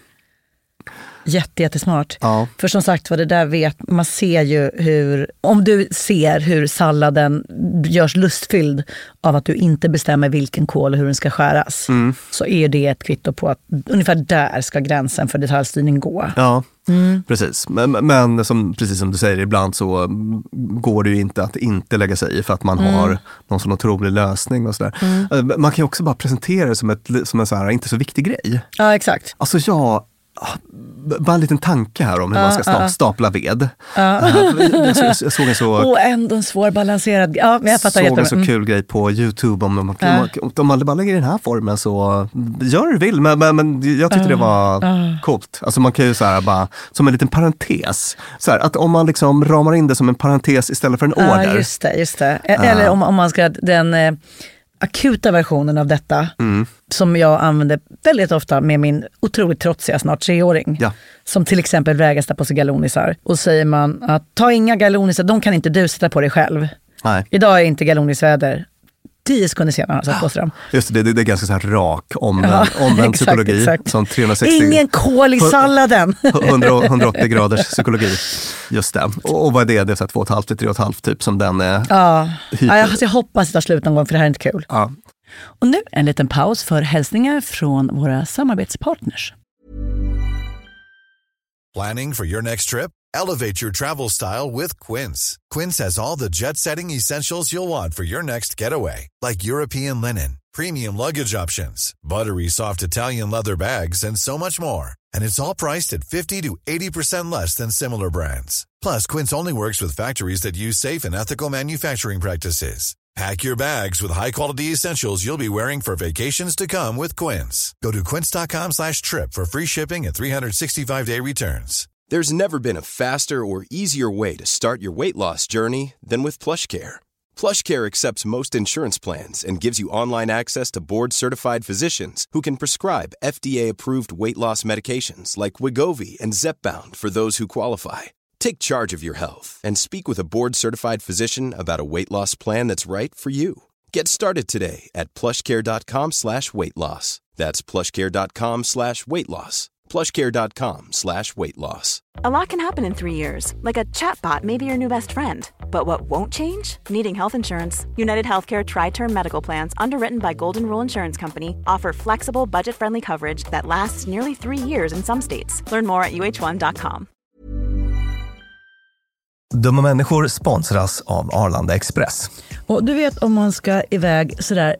S1: Jättesmart. För som sagt vad det där vet, man ser ju om du ser hur salladen görs lustfylld av att du inte bestämmer vilken kål och hur den ska skäras, så är det ett kvitto på att ungefär där ska gränsen för detaljstyrning gå. Precis. Men precis som du säger, ibland så går det ju inte att inte lägga sig i för att man har någon sån otrolig lösning och sådär. Man kan ju också bara presentera det som en så här inte så viktig grej. Ja, exakt.
S5: Alltså bara en liten tanke här om hur man ska stapla ved. Jag såg en så...
S1: ändå en svårbalanserad... Ja, men jag fattar
S5: såg en så kul grej på YouTube om man bara lägger i den här formen så gör det du vill. Men jag tyckte det var coolt. Alltså man kan ju så här bara, som en liten parentes. Så här, att om man liksom ramar in det som en parentes istället för en order.
S1: Just det. Eller om man ska... Den akuta versionen av detta som jag använder väldigt ofta med min otroligt trotsiga snart 3-åring. Som till exempel vägrar sätta på sig galonisar. Och säger man att ta inga galonisar, de kan inte du sätta på dig själv.
S5: Nej.
S1: Idag är inte galonisväder. 10 sekunder senare har han satt på sig dem.
S5: Just det är ganska så här rak omvänd psykologi.
S1: Exakt.
S5: Som 360,
S1: ingen kål i salladen.
S5: 180 graders psykologi. Just det. Och vad är det? Det är så här 2,5-3,5 typ som den är.
S1: Jag hoppas att det tar slut någon gång för det här är inte kul. Och nu en liten paus för hälsningar från våra samarbetspartners.
S8: Planning for your next trip? Elevate your travel style with Quince. Quince has all the jet-setting essentials you'll want for your next getaway, like European linen, premium luggage options, buttery soft Italian leather bags, and so much more. And it's all priced at 50 to 80% less than similar brands. Plus, Quince only works with factories that use safe and ethical manufacturing practices. Pack your bags with high-quality essentials you'll be wearing for vacations to come with Quince. Go to quince.com/trip for free shipping and 365-day returns.
S9: There's never been a faster or easier way to start your weight loss journey than with PlushCare. PlushCare accepts most insurance plans and gives you online access to board-certified physicians who can prescribe FDA-approved weight loss medications like Wegovy and Zepbound for those who qualify. Take charge of your health and speak with a board-certified physician about a weight loss plan that's right for you. Get started today at plushcare.com/weightloss. That's plushcare.com/weightloss. PlushCare.com/weight loss.
S2: A lot can happen in 3 years, like a chatbot may be your new best friend. But what won't change? Needing health insurance. United Healthcare Tri-Term Medical Plans, underwritten by Golden Rule Insurance Company, offer flexible, budget-friendly coverage that lasts nearly 3 years in some states. Learn more at uh1.com.
S5: Dumma människor sponsras av Arlanda Express.
S1: Och du vet, om man ska iväg sådär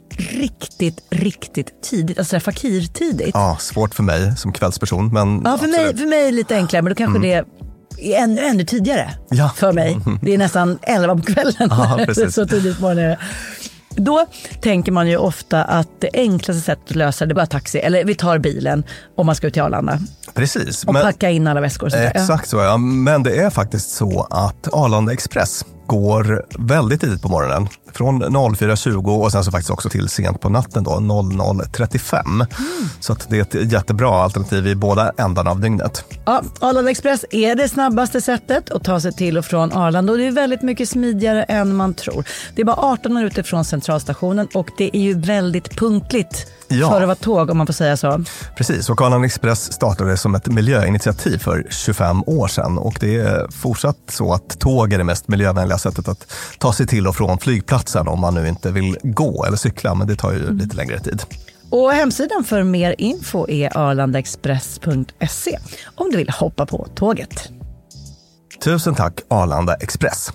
S1: riktigt tidigt, alltså sådär fakirtidigt.
S5: Ja, svårt för mig som kvällsperson. Men
S1: ja, för mig är lite enklare, men då kanske det är ännu tidigare för mig. Det är nästan 11 på kvällen.
S5: Ja, precis.
S1: Så tidigt på morgonen. Då tänker man ju ofta att det enklaste sättet att lösa det är bara taxi. Eller vi tar bilen om man ska ut till Arlanda.
S5: Precis.
S1: Och packa in alla väskor. Och
S5: exakt så, ja. Men det är faktiskt så att Arlanda Express går väldigt tidigt på morgonen. Från 04.20 och sen så faktiskt också till sent på natten då, 00.35. Så att det är ett jättebra alternativ i båda ändarna av dygnet.
S1: Ja, Arlanda Express är det snabbaste sättet att ta sig till och från Arlanda. Och det är väldigt mycket smidigare än man tror. Det är bara 18 minuter från centralstationen och det är ju väldigt punktligt. För att vara tåg, om man får säga så.
S5: Precis, och Arlanda Express startade som ett miljöinitiativ för 25 år sedan. Och det är fortsatt så att tåg är det mest miljövänliga sättet att ta sig till och från flygplatsen om man nu inte vill gå eller cykla, men det tar ju lite längre tid.
S1: Och hemsidan för mer info är arlandaexpress.se om du vill hoppa på tåget.
S5: Tusen tack Arlanda Express.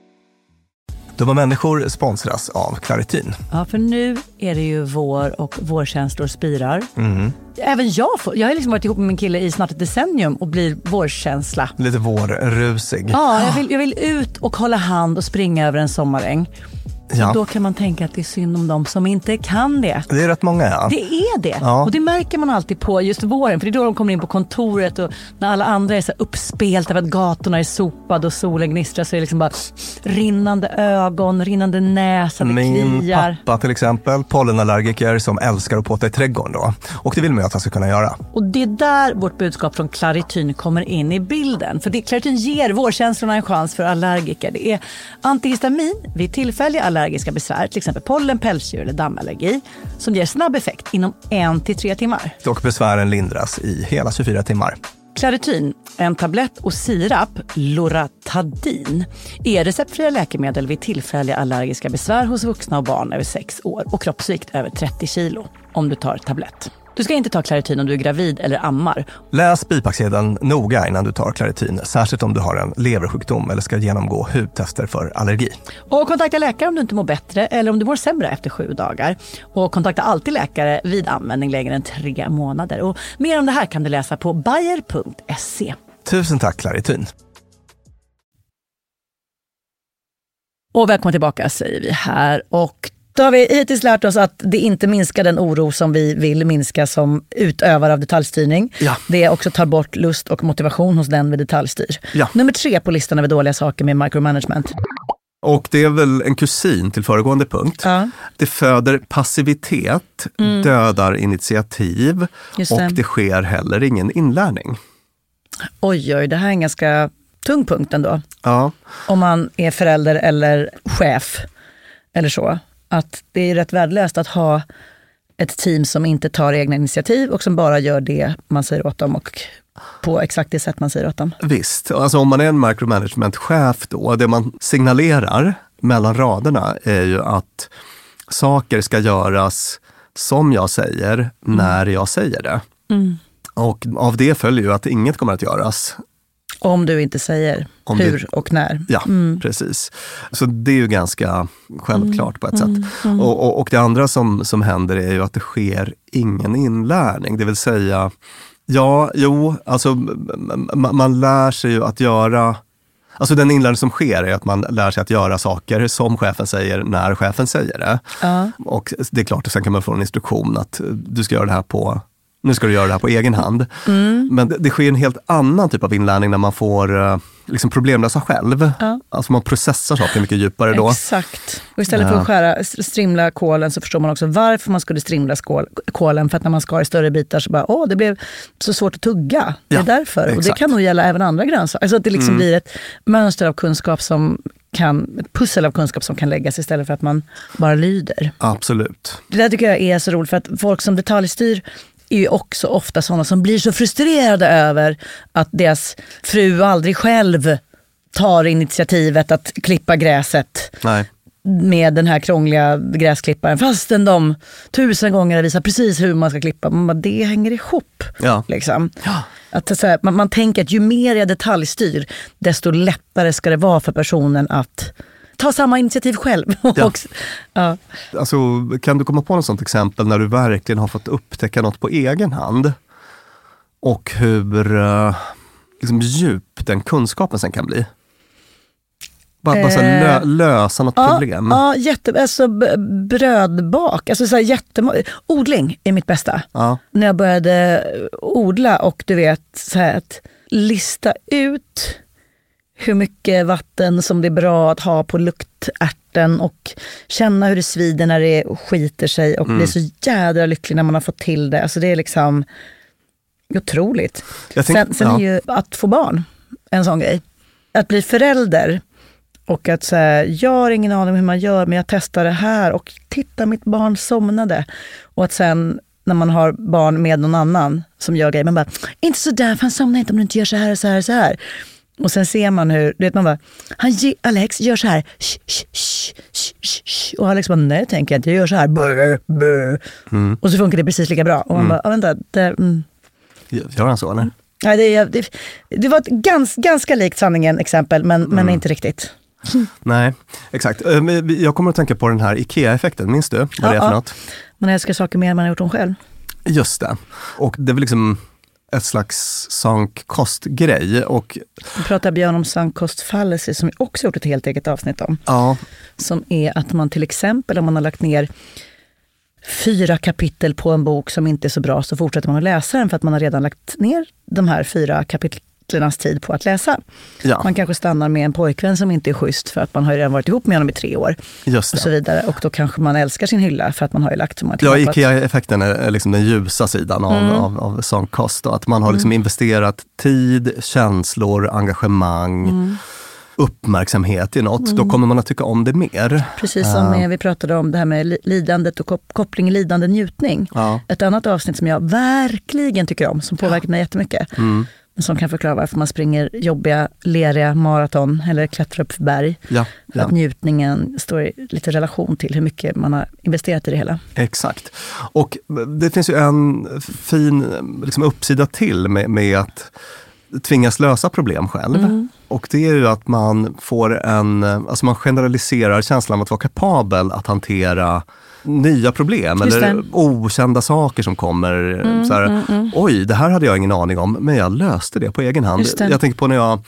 S5: Dumma människor sponsras av Claritin.
S1: Ja, för nu är det ju vår och vårkänslor spirar. Även jag har liksom varit ihop med min kille i snart ett decennium och blir vårkänsla.
S5: Lite vårrusig.
S1: Ja, jag vill ut och hålla hand och springa över en sommaräng. Ja. Då kan man tänka att det är synd om dem som inte kan det.
S5: Det är rätt många, ja.
S1: Det är det. Ja. Och det märker man alltid på just våren. För det är då de kommer in på kontoret och när alla andra är så uppspelt av att gatorna är sopade och solen gnistrar så är det liksom bara rinnande ögon, rinnande näsa, det
S5: Min
S1: kliar.
S5: pappa till exempel, pollenallergiker som älskar att påta i trädgården då. Och det vill man ju att han ska kunna göra.
S1: Och det är där vårt budskap från Claritin kommer in i bilden. För Claritin ger vårkänslorna en chans för allergiker. Det är antihistamin vid tillfälliga allergiska besvär, till exempel pollen, pälsdjur eller dammallergi, som ger snabb effekt inom 1-3 timmar.
S5: Och besvären lindras i hela 24 timmar.
S1: Claritin, en tablett och sirap, Loratadin, är receptfria läkemedel vid tillfälliga allergiska besvär hos vuxna och barn över 6 år och kroppsvikt över 30 kilo om du tar tablett. Du ska inte ta Claritin om du är gravid eller ammar.
S5: Läs bipacksedeln noga innan du tar Claritin, särskilt om du har en leversjukdom eller ska genomgå hudtester för allergi.
S1: Och kontakta läkare om du inte mår bättre eller om du mår sämre efter 7 dagar. Och kontakta alltid läkare vid användning längre än 3 månader. Och mer om det här kan du läsa på bayer.se.
S5: Tusen tack Claritin.
S1: Och välkommen tillbaka säger vi här. Och då har vi hittills lärt oss att det inte minskar den oro som vi vill minska som utövare av detaljstyrning.
S5: Ja.
S1: Det också tar bort lust och motivation hos den vid detaljstyr.
S5: Ja.
S1: Nummer 3 på listan över dåliga saker med micromanagement.
S5: Och det är väl en kusin till föregående punkt.
S1: Ja.
S5: Det föder passivitet, dödar initiativ och det sker heller ingen inlärning.
S1: Oj, det här är en ganska tung punkt ändå.
S5: Ja.
S1: Om man är förälder eller chef eller så. Att det är rätt värdelöst att ha ett team som inte tar egna initiativ och som bara gör det man säger åt dem och på exakt det sätt man säger åt dem.
S5: Visst, alltså om man är en micromanagement-chef då, det man signalerar mellan raderna är ju att saker ska göras som jag säger när jag säger det. Och av det följer ju att inget kommer att göras.
S1: Om du inte säger hur och när.
S5: Ja, precis. Så det är ju ganska självklart på ett sätt. Och det andra som händer är ju att det sker ingen inlärning. Det vill säga, alltså man lär sig ju att göra... Alltså den inlärning som sker är att man lär sig att göra saker som chefen säger när chefen säger det. Och det är klart, sen kan man få en instruktion att du ska göra det här nu ska du göra det här på egen hand. Men det sker en helt annan typ av inlärning när man får liksom problemlösa själv. Alltså man processar saker mycket djupare då.
S1: Exakt. Och istället för att strimla kålen så förstår man också varför man skulle strimla kålen. För att när man skar i större bitar så bara, det blev så svårt att tugga. Det är därför. Exakt. Och det kan nog gälla även andra grönsaker. Alltså att det liksom blir ett mönster av kunskap ett pussel av kunskap som kan läggas istället för att man bara lyder.
S5: Absolut.
S1: Det där tycker jag är så roligt för att folk som detaljstyr är ju också ofta sådana som blir så frustrerade över att deras fru aldrig själv tar initiativet att klippa gräset.
S5: Nej.
S1: Med den här krångliga gräsklipparen, fastän de 1000 gånger visar precis hur man ska klippa. Man bara, det hänger ihop.
S5: Ja.
S1: Liksom. Ja. Att, så här, man tänker att ju mer jag detaljstyr, desto lättare ska det vara för personen att ta samma initiativ själv.
S5: Ja.
S1: Ja.
S5: Alltså, kan du komma på något sånt exempel när du verkligen har fått upptäcka något på egen hand? Och hur liksom, djup den kunskapen sen kan bli? Bara så lösa något problem.
S1: Ja, alltså brödbak. Alltså så här odling är mitt bästa. Ja. När jag började odla och du vet så här, att lista ut hur mycket vatten som det är bra att ha på luktärten och känna hur det svider när det skiter sig och bli så jädra lycklig när man har fått till det. Alltså det är liksom otroligt. Sen är ju att få barn en sån grej. Att bli förälder. Och att så här, jag har ingen aning om hur man gör, men jag testar det här och titta, mitt barn somnade. Och att sen när man har barn med någon annan som gör grejer, man bara, inte så där, för han somnar inte om du inte gör så här och så här och så här. Och sen ser man hur, du vet, man bara, Alex gör så här, och Alex bara, nej, tänker jag inte, jag gör så här, och så funkar det precis lika bra. Och man bara, vänta,
S5: gör han så, eller?
S1: Nej, det var ett ganska likt sanningen exempel, men inte riktigt.
S5: Nej, exakt. Jag kommer att tänka på den här IKEA-effekten, minns du vad det är för något?
S1: Man älskar saker mer än man har gjort dem själv.
S5: Just det. Och det är väl liksom ett slags sunk cost-grej. Och
S1: vi pratar Björn om sunk cost fallacy som vi också gjort ett helt eget avsnitt om.
S5: Ja.
S1: Som är att man till exempel, om man har lagt ner 4 kapitel på en bok som inte är så bra, så fortsätter man att läsa den för att man har redan lagt ner de här 4 kapitlernas tid på att läsa. Ja. Man kanske stannar med en pojkvän som inte är schysst för att man har redan varit ihop med honom i 3 år. Just det. Och så vidare. Och då kanske man älskar sin hylla för att man har ju lagt så många timmar.
S5: Ja, IKEA-effekten är liksom den ljusa sidan av sunk cost. Att man har liksom investerat tid, känslor, engagemang, uppmärksamhet i något, då kommer man att tycka om det mer.
S1: Precis som vi pratade om det här med lidandet och koppling lidande-njutning. Ja. Ett annat avsnitt som jag verkligen tycker om, som påverkat mig jättemycket. Men som kan förklara varför man springer jobbiga, leriga maraton eller klättrar upp för berg. Ja. För att njutningen står i lite relation till hur mycket man har investerat i det hela.
S5: Exakt. Och det finns ju en fin liksom, uppsida till med att tvingas lösa problem själv. Och det är ju att man får alltså man generaliserar känslan av att vara kapabel att hantera nya problem eller okända saker som kommer. Så här, oj, det här hade jag ingen aning om, men jag löste det på egen hand. Jag tänker på när jag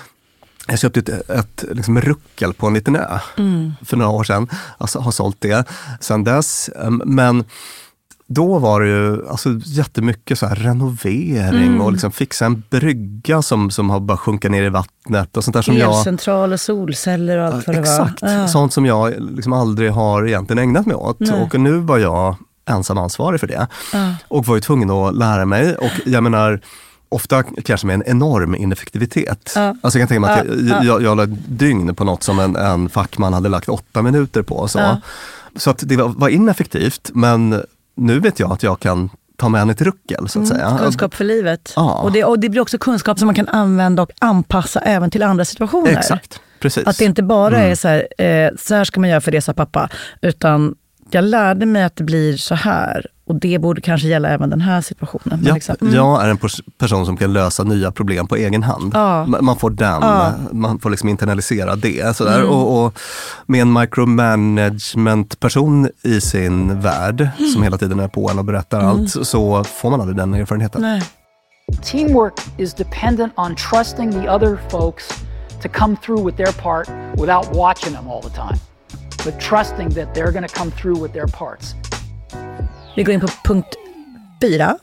S5: köpte ett liksom ruckel på en liten ö för några år sedan. Alltså har sålt det sedan dess. Men då var det ju alltså jättemycket så här renovering och liksom fixa en brygga som har bara sjunkit ner i vattnet och sånt där som
S1: elcentral och solceller och allt vad det var.
S5: Exakt, sånt som jag liksom aldrig har egentligen ägnat mig åt. Nej. Och nu var jag ensam ansvarig för det. Och var ju tvungen att lära mig. Och jag menar, ofta kanske med en enorm ineffektivitet. Alltså jag kan tänka mig att jag la dygn på något som en fackman hade lagt 8 minuter på. Så att det var ineffektivt, men nu vet jag att jag kan ta med ett ruckel så att säga.
S1: Kunskap för livet. Och det blir också kunskap som man kan använda och anpassa även till andra situationer.
S5: Exakt, precis.
S1: Att det inte bara är så här ska man göra för det, sa pappa. Utan jag lärde mig att det blir så här. Och det borde kanske gälla även den här situationen.
S5: Ja, jag är en person som kan lösa nya problem på egen hand. Man får man får liksom internalisera det. Sådär. Och med en micromanagement-person i sin värld som hela tiden är på en och berättar allt, så får man aldrig den erfarenheten.
S1: Nej.
S10: Teamwork is dependent on trusting the other folks to come through with their part without watching them all the time. But trusting that they're going to come through with their parts.
S1: Vi går in på punkt 4.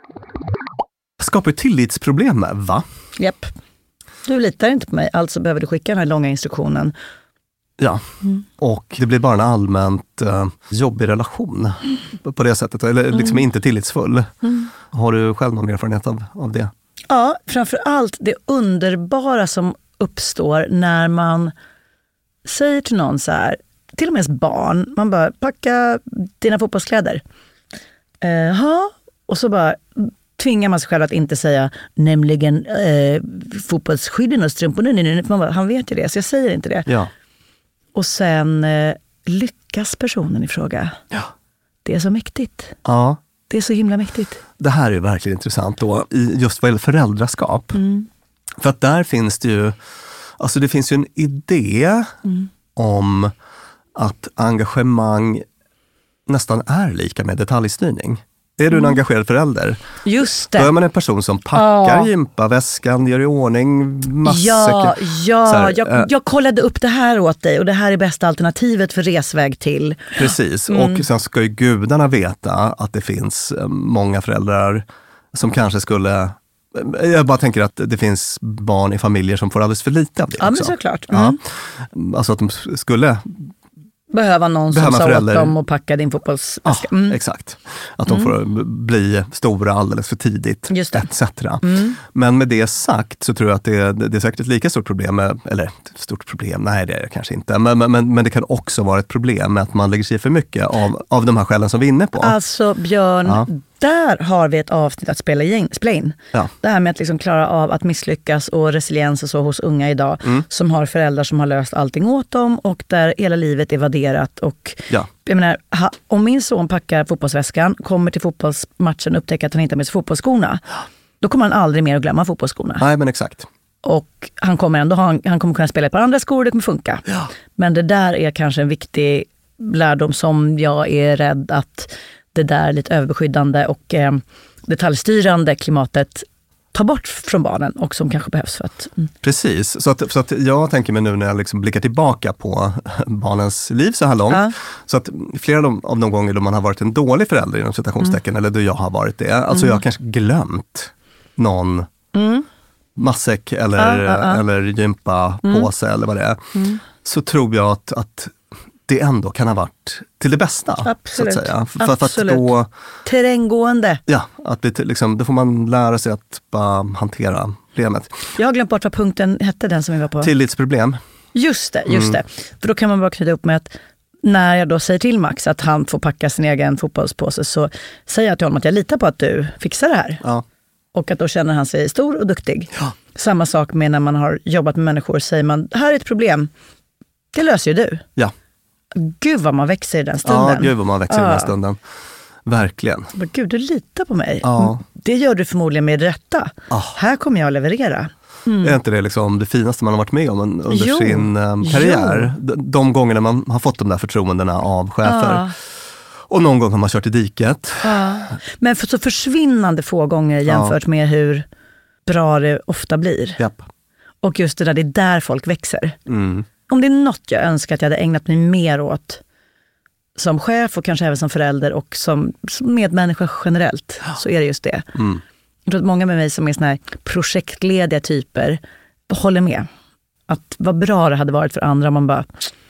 S5: Skapar tillitsproblem, va?
S1: Japp. Du litar inte på mig, alltså behöver du skicka den här långa instruktionen.
S5: Ja, och det blir bara en allmänt jobbig relation på det sättet. Eller liksom inte tillitsfull. Har du själv någon erfarenhet av det?
S1: Ja, framförallt det underbara som uppstår när man säger till någon så här, till och med ens barn, man bara, packa dina fotbollskläder. Och så bara tvingar man sig själv att inte säga nämligen fotbollsskydden och strumporna. Han vet ju det, så jag säger inte det.
S5: Ja.
S1: Och sen lyckas personen i fråga.
S5: Ja.
S1: Det är så mäktigt.
S5: Ja.
S1: Det är så himla mäktigt.
S5: Det här är verkligen intressant då, just vad gäller föräldraskap. För att där finns det ju, alltså det finns ju en idé om att engagemang nästan är lika med detaljstyrning. Är du en engagerad förälder?
S1: Just det.
S5: Då är man en person som packar gympaväskan, gör i ordning massor.
S1: Jag kollade upp det här åt dig och det här är bästa alternativet för resväg till.
S5: Precis, och sen ska ju gudarna veta att det finns många föräldrar som kanske skulle... Jag bara tänker att det finns barn i familjer som får alldeles för lite av det också.
S1: Ja, men såklart.
S5: Ja. Alltså att de skulle...
S1: Behöva någon som sa åt dem och packa din fotbollsväska.
S5: Exakt. Att de får bli stora alldeles för tidigt, etc. Men med det sagt så tror jag att det är säkert ett lika stort problem eller stort problem, nej det är det kanske inte. Men det kan också vara ett problem med att man lägger sig för mycket av de här skälen som vi är inne på.
S1: Alltså Björn, där har vi ett avsnitt att spela in.
S5: Ja.
S1: Det här med att liksom klara av att misslyckas och resiliens och så hos unga idag som har föräldrar som har löst allting åt dem och där hela livet är vadderat. Och jag menar, om min son packar fotbollsväskan, kommer till fotbollsmatchen och upptäcker att han inte har med sig fotbollsskorna, då kommer han aldrig mer att glömma fotbollsskorna.
S5: Nej, men exakt.
S1: Och han kommer ändå han kommer kunna spela ett par andra skor, det kommer funka. Ja. Men det där är kanske en viktig lärdom som jag är rädd att det där lite överbeskyddande och detaljstyrande klimatet tar bort från barnen och som kanske behövs för att...
S5: Precis, så att jag tänker mig nu när jag liksom blickar tillbaka på barnens liv så här långt, så att flera av de gånger då man har varit en dålig förälder inom citationstecken, eller då jag har varit det, alltså jag har kanske glömt någon matsäck eller gympapåse eller vad det är, så tror jag att det ändå kan ha varit till det bästa.
S1: Absolut.
S5: Så att säga.
S1: Absolut.
S5: För att då,
S1: terränggående.
S5: Ja, att då får man lära sig att bara hantera problemet.
S1: Jag har glömt bort vad punkten hette, den som vi var på.
S5: Tillitsproblem.
S1: Just det. För då kan man bara knyta upp med att när jag då säger till Max att han får packa sin egen fotbollspåse, så säger jag till honom att jag litar på att du fixar det här. Ja. Och att då känner han sig stor och duktig. Ja. Samma sak med när man har jobbat med människor, säger man, här är ett problem. Det löser ju du. Ja. Gud vad man växer i den stunden.
S5: Ja, gud vad man växer i den stunden. Verkligen.
S1: Men gud, du litar på mig. Ja. Det gör du förmodligen med rätta. Här kommer jag att leverera.
S5: Är inte det liksom det finaste man har varit med om under sin karriär? De gångerna man har fått de där förtroendena av chefer. Och någon gång har man kört i diket.
S1: Men så försvinnande få gånger jämfört med hur bra det ofta blir.
S5: Japp.
S1: Och just det är där folk växer. Om det är något jag önskar att jag hade ägnat mig mer åt som chef och kanske även som förälder och som medmänniska generellt, så är det just det. Jag tror att många med mig som är såna här projektlediga typer håller med. Att vad bra det hade varit för andra om man bara,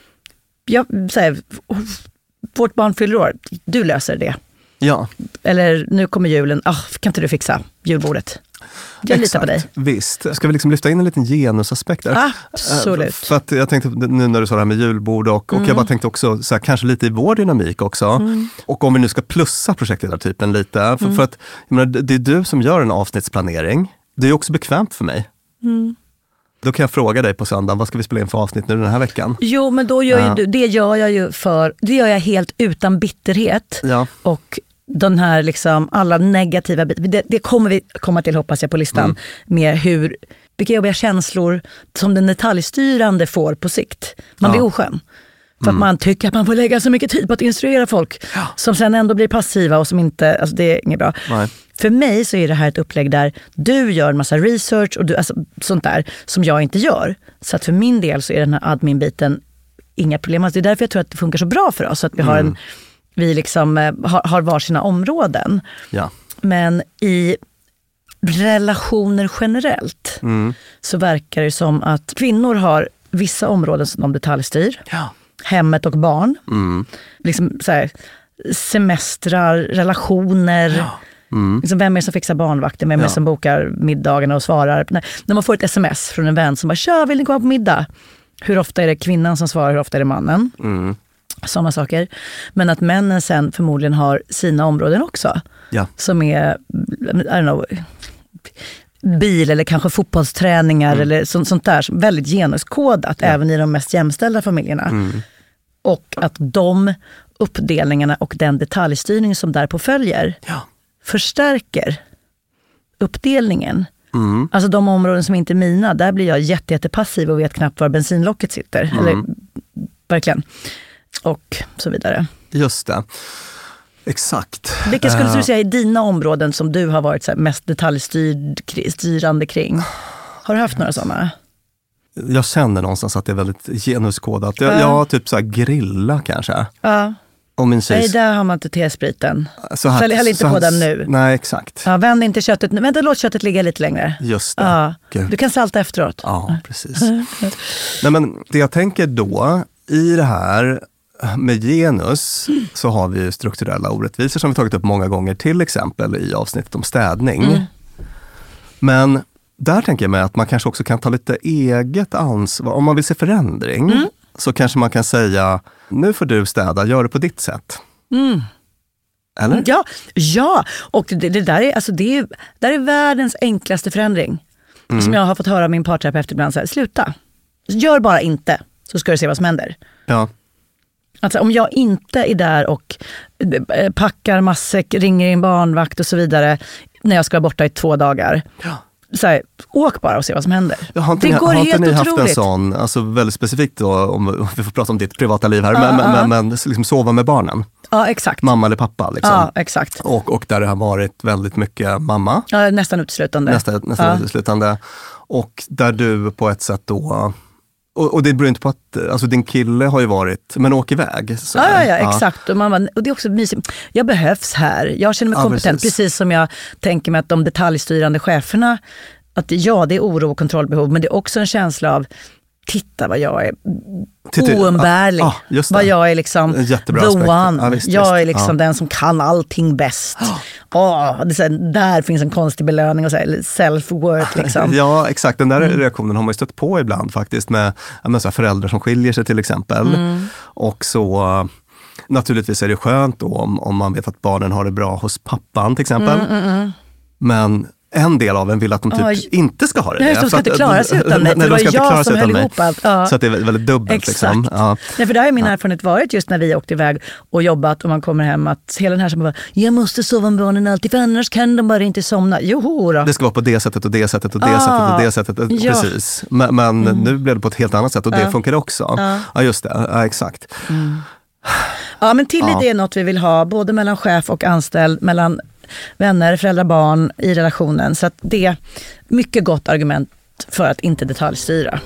S1: vårt barn fyller år, du löser det. Ja. Eller nu kommer julen, kan inte du fixa julbordet? Jag litar på dig.
S5: Visst. Ska vi liksom lyfta in en liten genusaspekt där?
S1: Absolut.
S5: För att jag tänkte nu när du sa det här med julbord och jag bara tänkte också så här, kanske lite i vår dynamik också. Och om vi nu ska plussa projektledartypen lite. För att jag menar, det är du som gör en avsnittsplanering. Det är också bekvämt för mig. Då kan jag fråga dig på söndag, vad ska vi spela in för avsnitt nu den här veckan?
S1: Jo, men då gör ju du, det gör jag helt utan bitterhet. Ja. Och den här liksom, alla negativa bitar, det kommer vi komma till, hoppas jag, på listan, med vilka jobbiga känslor som den detaljstyrande får på sikt. Man blir oskön. För att man tycker att man får lägga så mycket tid på att instruera folk som sen ändå blir passiva och som inte, alltså det är inget bra. Nej. För mig så är det här ett upplägg där du gör en massa research och sånt där som jag inte gör. Så att för min del så är den här admin-biten inga problem. Alltså det är därför jag tror att det funkar så bra för oss. Att vi har vi liksom har varsina områden. Ja. Men i relationer generellt så verkar det som att kvinnor har vissa områden som de detaljstyr. Ja. Hemmet och barn. Liksom så här, semestrar, relationer. Ja. Liksom, vem är det som fixar barnvakten? Vem är det som bokar middagarna och svarar? När man får ett sms från en vän som bara, vill ni gå på middag? Hur ofta är det kvinnan som svarar? Hur ofta är det mannen? Sådana saker. Men att männen sen förmodligen har sina områden också.
S5: Ja.
S1: Som är, I don't know, bil eller kanske fotbollsträningar eller sånt där. Väldigt genuskodat även i de mest jämställda familjerna. Och att de uppdelningarna och den detaljstyrning som därpå följer förstärker uppdelningen. Alltså de områden som inte är mina, där blir jag jättepassiv och vet knappt var bensinlocket sitter. Eller, verkligen. Och så vidare.
S5: Just det. Exakt.
S1: Vilka skulle du säga är dina områden som du har varit så här mest detaljstyrande kring? Har du haft några sådana?
S5: Jag känner någonstans att det är väldigt genuskodat. Jag typ så här grilla kanske.
S1: Ja.
S5: Och min tjej...
S1: Nej, där har man inte tespriten. Häll inte på den nu.
S5: Nej, exakt.
S1: Ja, vänd inte köttet nu. Vänta, låt köttet ligga lite längre.
S5: Just det.
S1: Ja. Du kan salta efteråt.
S5: Ja, precis. Nej, men det jag tänker då, i det här med genus så har vi strukturella orättvisor som vi tagit upp många gånger, till exempel i avsnittet om städning. Men där tänker jag mig att man kanske också kan ta lite eget ansvar. Om man vill se förändring så kanske man kan säga, nu får du städa, gör det på ditt sätt. Eller?
S1: Ja. Och det där är, alltså det är världens enklaste förändring. Som jag har fått höra av min parterapeut ibland, så här, sluta. Gör bara inte, så ska du se vad som händer. Ja. Alltså om jag inte är där och packar matsäck, ringer in barnvakt och så vidare när jag ska vara borta i 2 dagar. Så här, åk bara och se vad som händer.
S5: Har inte ni haft en sån, alltså väldigt specifikt då, om vi får prata om ditt privata liv här, men liksom sova med barnen?
S1: Ja, exakt.
S5: Mamma eller pappa liksom.
S1: Ja, exakt.
S5: Och där det har varit väldigt mycket mamma.
S1: Ja, nästan uteslutande.
S5: Nästan uteslutande. Och där du på ett sätt då... Och det beror inte på att, alltså din kille har ju varit, men åk iväg. Så.
S1: Ja, exakt. Och det är också mysigt. Jag behövs här. Jag känner mig kompetent. Precis som jag tänker mig att de detaljstyrande cheferna, att det är oro och kontrollbehov, men det är också en känsla av, titta vad jag är oumbärlig. Vad jag är liksom the one. Jag är liksom den som kan allting bäst. Där finns en konstig belöning och self-worth liksom.
S5: Ja, exakt. Den där reaktionen har man ju stött på ibland faktiskt med så här föräldrar som skiljer sig till exempel. Och så naturligtvis är det skönt då om man vet att barnen har det bra hos pappan till exempel. Men en del av en vill att de typ inte ska ha det.
S1: De ska inte klara sig utan mig.
S5: Nej,
S1: det var jag som höll ihop allt.
S5: Så att det är väldigt dubbelt.
S1: Exakt.
S5: Liksom. Ja.
S1: Nej, för det har ju min erfarenhet varit just när vi åkte iväg och jobbat och man kommer hem att hela den här som bara, jag måste sova med barnen alltid för annars kan de bara inte somna. Joho då.
S5: Det ska vara på det sättet och det sättet och det sättet och det sättet. Precis. Men nu blev det på ett helt annat sätt och det funkar också. Ja, just det. Ja, exakt.
S1: Ja, men tillit är något vi vill ha både mellan chef och anställd, mellan vänner, föräldrar, barn i relationen. Så att det är mycket gott argument för att inte detaljstyra.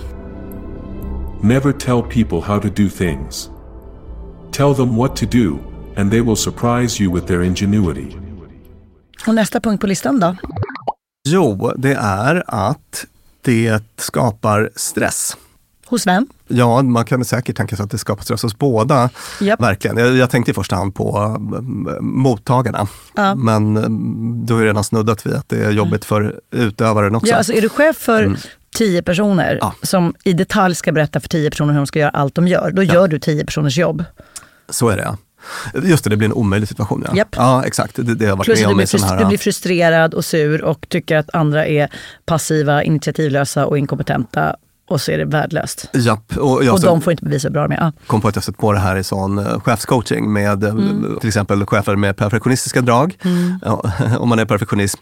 S11: Never tell people how to do things. Tell them what to do and they will surprise you with their ingenuity.
S1: Och nästa punkt på listan då?
S5: Jo, det är att det skapar stress.
S1: Hos vem?
S5: Ja, man kan säkert tänka sig att det skapar stress hos båda. Yep. Verkligen. Jag tänkte i första hand på mottagarna. Men då är det redan snuddat vid att det är jobbigt för utövaren också.
S1: Ja, alltså är du chef för 10 personer som i detalj ska berätta för 10 personer hur de ska göra allt de gör, då gör du 10 personers jobb.
S5: Så är det, Just det blir en omöjlig situation. Ja, ja exakt. Det har varit
S1: plus
S5: med om i sån här...
S1: du blir frustrerad och sur och tycker att andra är passiva, initiativlösa och inkompetenta. Och så är det värdelöst.
S5: Japp.
S1: Och de får inte bevisa bra med.
S5: Kom på att jag sett på det här i sån chefscoaching med till exempel chefer med perfektionistiska drag. Ja, om man är perfektionist,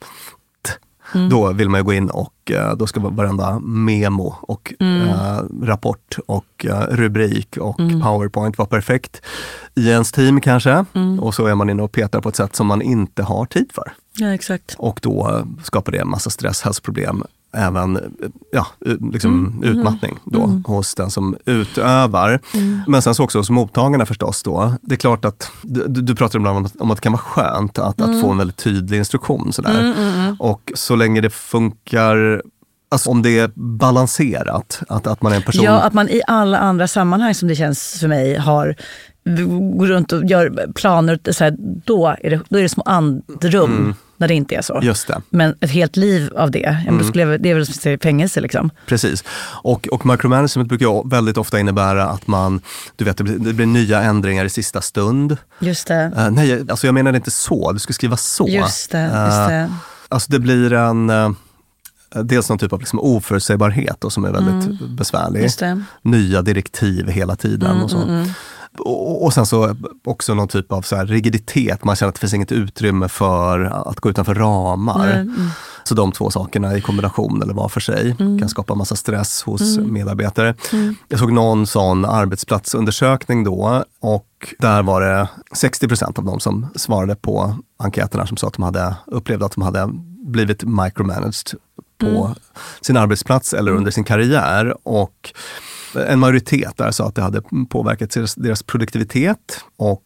S5: då vill man ju gå in och då ska varenda memo och rapport och rubrik och PowerPoint vara perfekt i ens team kanske. Och så är man inne och petar på ett sätt som man inte har tid för.
S1: Ja, exakt.
S5: Och då skapar det en massa stress, hälsoproblem. Även liksom utmattning då hos den som utövar. Men sen så också hos mottagarna förstås då. Det är klart att du pratar ibland om att det kan vara skönt att få en väldigt tydlig instruktion sådär. Och så länge det funkar, alltså om det är balanserat, att man är en person...
S1: Ja, att man i alla andra sammanhang som det känns för mig har går runt och gör planer, så här, då är det små andrum när det inte är så.
S5: Just det.
S1: Men ett helt liv av det, det är väl som fängelse liksom.
S5: Precis. Och micromanagement brukar ju väldigt ofta innebära att man, du vet, det blir nya ändringar i sista stund.
S1: Just det.
S5: Nej, alltså jag menar inte så. Du ska skriva så.
S1: Just det.
S5: Alltså det blir dels någon typ av liksom oförutsägbarhet och som är väldigt besvärlig.
S1: Just det.
S5: Nya direktiv hela tiden och så. Och sen så också någon typ av så här rigiditet. Man känner att det finns inget utrymme för att gå utanför ramar. Så de två sakerna i kombination eller var för sig kan skapa massa stress hos medarbetare. Jag såg någon sån arbetsplatsundersökning då, och där var det 60% av de som svarade på enkäterna som sa att de upplevde att de hade blivit micromanaged på sin arbetsplats eller under sin karriär, och en majoritet där sa att det hade påverkat deras produktivitet, och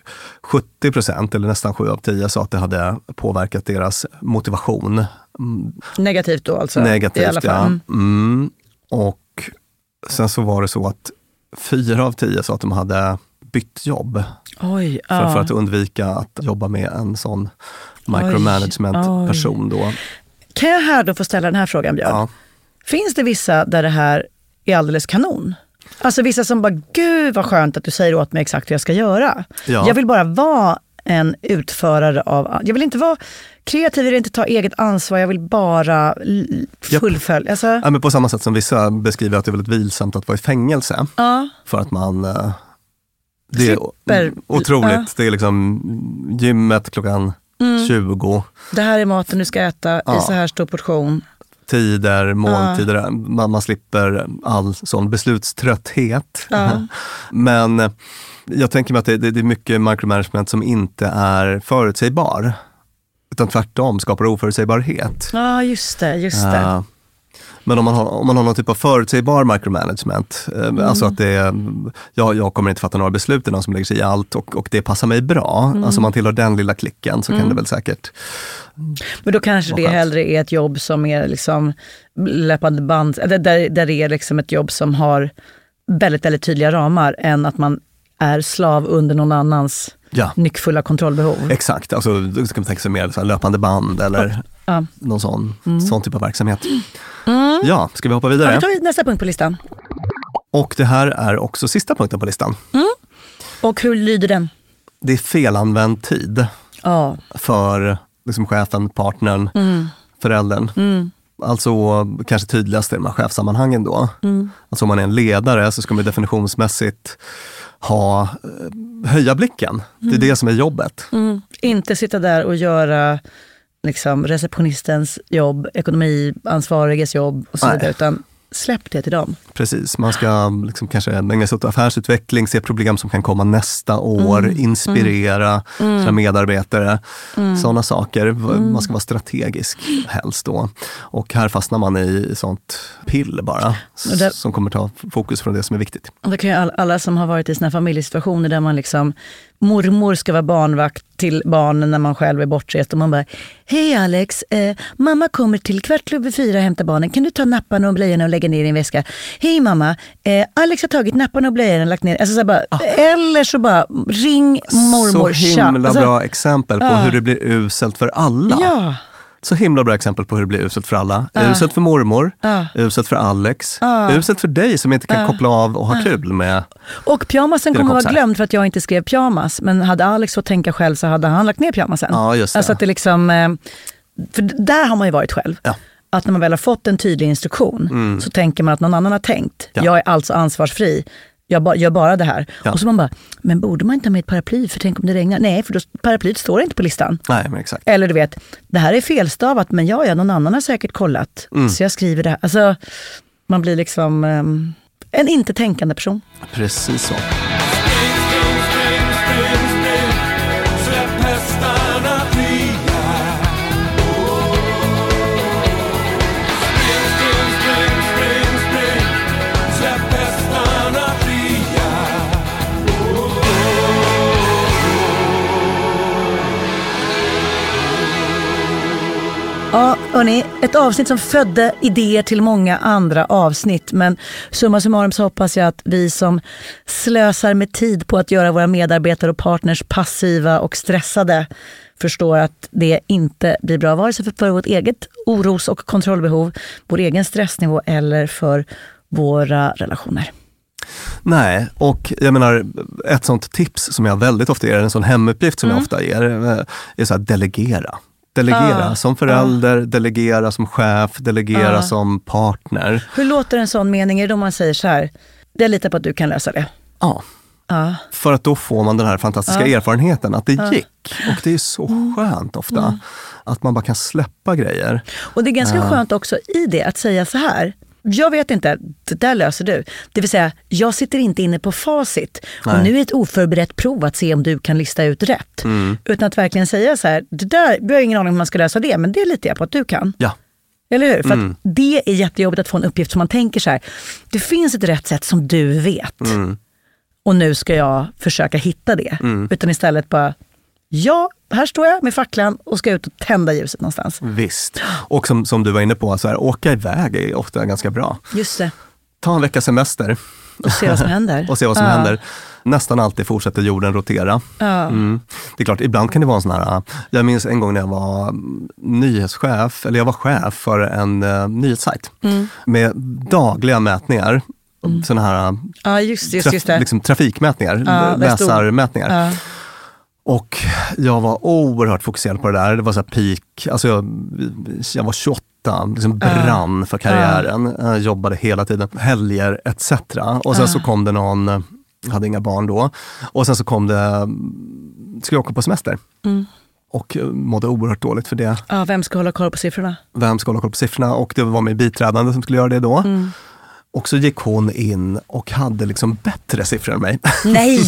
S5: 70% eller nästan 7 av 10 sa att det hade påverkat deras motivation.
S1: Negativt då alltså?
S5: Negativt,
S1: i alla fall.
S5: Ja. Och sen så var det så att 4 av 10 sa att de hade bytt jobb.
S1: Oj,
S5: för att undvika att jobba med en sån micromanagement-person då.
S1: Kan jag här då få ställa den här frågan, Björn?
S5: Ja.
S1: Finns det vissa där det här är alldeles kanon? Alltså vissa som bara, gud vad skönt att du säger åt mig exakt hur jag ska göra. Ja. Jag vill bara vara en utförare av... Jag vill inte vara kreativ, jag vill inte ta eget ansvar, jag vill bara fullfölja. Alltså...
S5: Ja, men på samma sätt som vissa beskriver att det är väldigt vilsamt att vara i fängelse. Ja. För att man... Det är otroligt. Det är liksom gymmet klockan 20.
S1: Det här är maten du ska äta i så här stor portion.
S5: Tider, måltider, man slipper all sån beslutströtthet. Men jag tänker mig att det är mycket micromanagement som inte är förutsägbar, utan tvärtom skapar oförutsägbarhet.
S1: Ja, just det.
S5: Men om man har någon typ av förutsägbar micromanagement, alltså att jag kommer inte fatta några beslut, någon som lägger sig i allt och det passar mig bra. Alltså om man tillhör den lilla klicken så kan det väl säkert.
S1: Men då kanske det hellre är ett jobb som är liksom löpande band, där det är liksom ett jobb som har väldigt, väldigt tydliga ramar, än att man är slav under någon annans nyckfulla kontrollbehov.
S5: Exakt, alltså då ska man tänka sig mer så här löpande band eller någon sån typ av verksamhet. Ja, ska vi hoppa vidare?
S1: Vi tar nästa punkt på listan.
S5: Och det här är också sista punkten på listan.
S1: Och hur lyder den?
S5: Det är felanvänd tid för liksom chefen, partnern, föräldern. Alltså kanske tydligast i de här chefsammanhangen då. Alltså om man är en ledare så ska man definitionsmässigt höja blicken. Det är det som är jobbet.
S1: Inte sitta där och göra liksom receptionistens jobb, ekonomiansvariges jobb och så vidare, utan släpp det till dem.
S5: Precis, man ska liksom kanske ägna sig åt affärsutveckling, se problem som kan komma nästa år, inspirera sina medarbetare, sådana saker. Man ska vara strategisk helst då. Och här fastnar man i sånt pill bara, som kommer ta fokus från det som är viktigt.
S1: Och det kan ju alla som har varit i såna familjesituationer där man liksom, mormor ska vara barnvakt till barnen när man själv är bortrest och man bara, hej Alex, mamma kommer till 4:15 och hämta barnen, kan du ta napparna och blöjorna och lägga ner i din väska? Hej mamma, Alex har tagit napparna och blöjorna och lagt ner, alltså så bara, eller så bara ring mormor.
S5: Så himla bra exempel på hur det blir uselt för alla.
S1: Ja.
S5: Så himla bra exempel på hur det blir uselt för alla. Uselt för mormor, uselt för Alex, uselt för dig som inte kan koppla av och ha kul med.
S1: Och pyjamasen kommer vara glömd för att jag inte skrev pyjamas. Men hade Alex fått tänka själv så hade han lagt ner pyjamasen.
S5: Ja, just det.
S1: Alltså att det liksom, för där har man ju varit själv. Ja. Att när man väl har fått en tydlig instruktion så tänker man att någon annan har tänkt. Ja. Jag är alltså ansvarsfri. Jag gör bara det här. Ja. Och så man bara, men borde man inte ha med ett paraply för tänk om det regnar? Nej, för då, paraplyt står inte på listan.
S5: Nej, men exakt.
S1: Eller du vet, det här är felstavat, men någon annan har säkert kollat. Så jag skriver det här. Alltså, man blir liksom en inte tänkande person.
S5: Precis så.
S1: Ja, Hörrni, ett avsnitt som födde idéer till många andra avsnitt. Men summa summarum så hoppas jag att vi som slösar med tid på att göra våra medarbetare och partners passiva och stressade förstår att det inte blir bra vare sig för vårt eget oros- och kontrollbehov, vår egen stressnivå eller för våra relationer.
S5: Nej, och jag menar ett sånt tips som jag väldigt ofta ger, en sån hemuppgift som jag ofta ger, är så här: delegera. Delegera som förälder, delegera som chef, delegera som partner.
S1: Hur låter en sån mening då man säger så här: jag litar på att du kan lösa det?
S5: Ja. För att då får man den här fantastiska erfarenheten att det gick. Och det är så skönt ofta att man bara kan släppa grejer.
S1: Och det är ganska skönt också i det att säga så här: jag vet inte, det där löser du. Det vill säga, jag sitter inte inne på facit. Nej. Och nu är ett oförberett prov att se om du kan lista ut rätt. Utan att verkligen säga så här: det där, jag har ingen aning om man ska lösa det, men det litar jag på att du kan.
S5: Ja.
S1: Eller hur? För att det är jättejobbigt att få en uppgift som man tänker så här: det finns ett rätt sätt som du vet. Och nu ska jag försöka hitta det. Utan istället bara, här står jag med facklan och ska ut och tända ljuset någonstans.
S5: Visst. Och som du var inne på, så här, åka iväg är ofta ganska bra.
S1: Just det.
S5: Ta en veckas semester.
S1: Och se vad som händer.
S5: Och se vad som händer. Nästan alltid fortsätter jorden rotera. Det är klart, ibland kan det vara en sån här... Jag minns en gång när jag var nyhetschef, eller jag var chef för en nyhetssajt. Med dagliga mätningar. Såna här
S1: just det.
S5: Liksom trafikmätningar, läsarmätningar. Och jag var oerhört fokuserad på det där. Det var så här peak. Alltså jag var 28, liksom brann för karriären. Jobbade hela tiden, helger etc. Och sen så kom det någon, jag hade inga barn då. Och sen så kom det, skulle jag åka på semester. Och mådde oerhört dåligt för det.
S1: Vem ska hålla koll på siffrorna?
S5: Och det var min biträdande som skulle göra det då. Och så gick hon in och hade liksom bättre siffror än mig.
S1: Nej!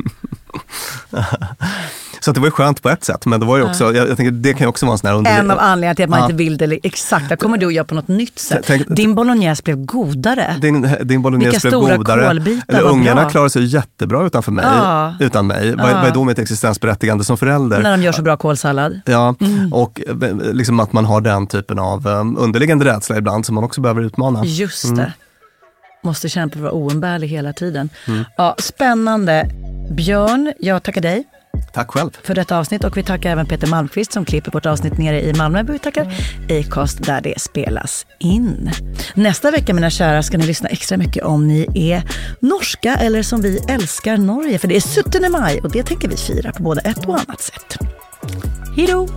S5: Så det var ju skönt på ett sätt, men det var ju också, jag tänker, det kan ju också vara en sån här...
S1: En av anledningarna till att man inte vill det exakt. Där kommer du att göra på något nytt sätt. Din bolognese blev godare.
S5: Din bolognese blev godare. Eller ungarna klarar sig jättebra utan mig. Vad är då mitt existensberättigande som förälder?
S1: När de gör så bra kålsallad.
S5: Ja, och liksom att man har den typen av underliggande rädsla ibland som man också behöver utmana.
S1: Just det. Måste kämpa för att vara oumbärlig hela tiden. Ja, spännande. Björn, jag tackar dig.
S5: Tack själv.
S1: För detta avsnitt, och vi tackar även Peter Malmqvist som klipper vårt avsnitt nere i Malmö. Vi tackar Acast där det spelas in. Nästa vecka, mina kära, ska ni lyssna extra mycket om ni är norska eller som vi älskar Norge. För det är 17 maj och det tänker vi fira på både ett och annat sätt. Hej då!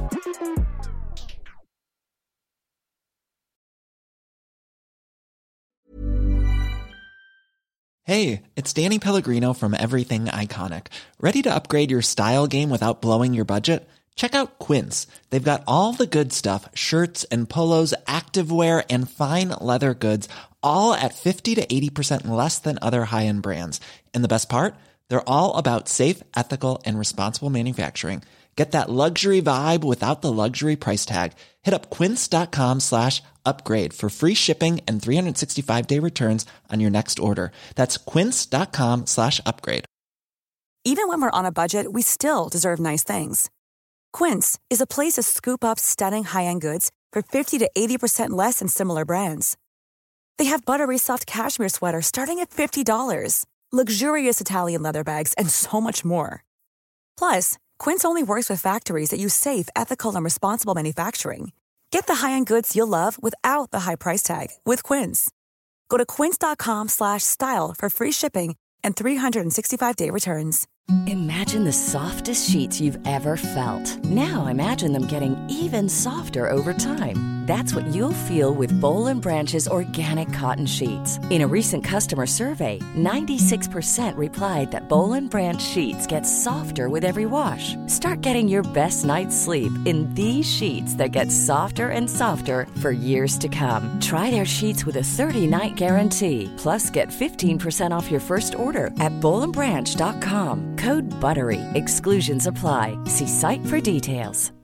S3: Hey, it's Danny Pellegrino from Everything Iconic. Ready to upgrade your style game without blowing your budget? Check out Quince. They've got all the good stuff, shirts and polos, activewear, and fine leather goods, all at 50 to 80% less than other high-end brands. And the best part? They're all about safe, ethical, and responsible manufacturing. Get that luxury vibe without the luxury price tag. Hit up quince.com/upgrade for free shipping and 365-day returns on your next order. That's quince.com/upgrade.
S12: Even when we're on a budget, we still deserve nice things. Quince is a place to scoop up stunning high-end goods for 50 to 80% less than similar brands. They have buttery soft cashmere sweaters starting at $50, luxurious Italian leather bags, and so much more. Plus, Quince only works with factories that use safe, ethical, and responsible manufacturing. Get the high-end goods you'll love without the high price tag with Quince. Go to quince.com/style for free shipping and 365-day returns.
S13: Imagine the softest sheets you've ever felt. Now imagine them getting even softer over time. That's what you'll feel with Boll & Branch's organic cotton sheets. In a recent customer survey, 96% replied that Boll & Branch sheets get softer with every wash. Start getting your best night's sleep in these sheets that get softer and softer for years to come. Try their sheets with a 30-night guarantee. Plus, get 15% off your first order at bollandbranch.com. Code BUTTERY. Exclusions apply. See site for details.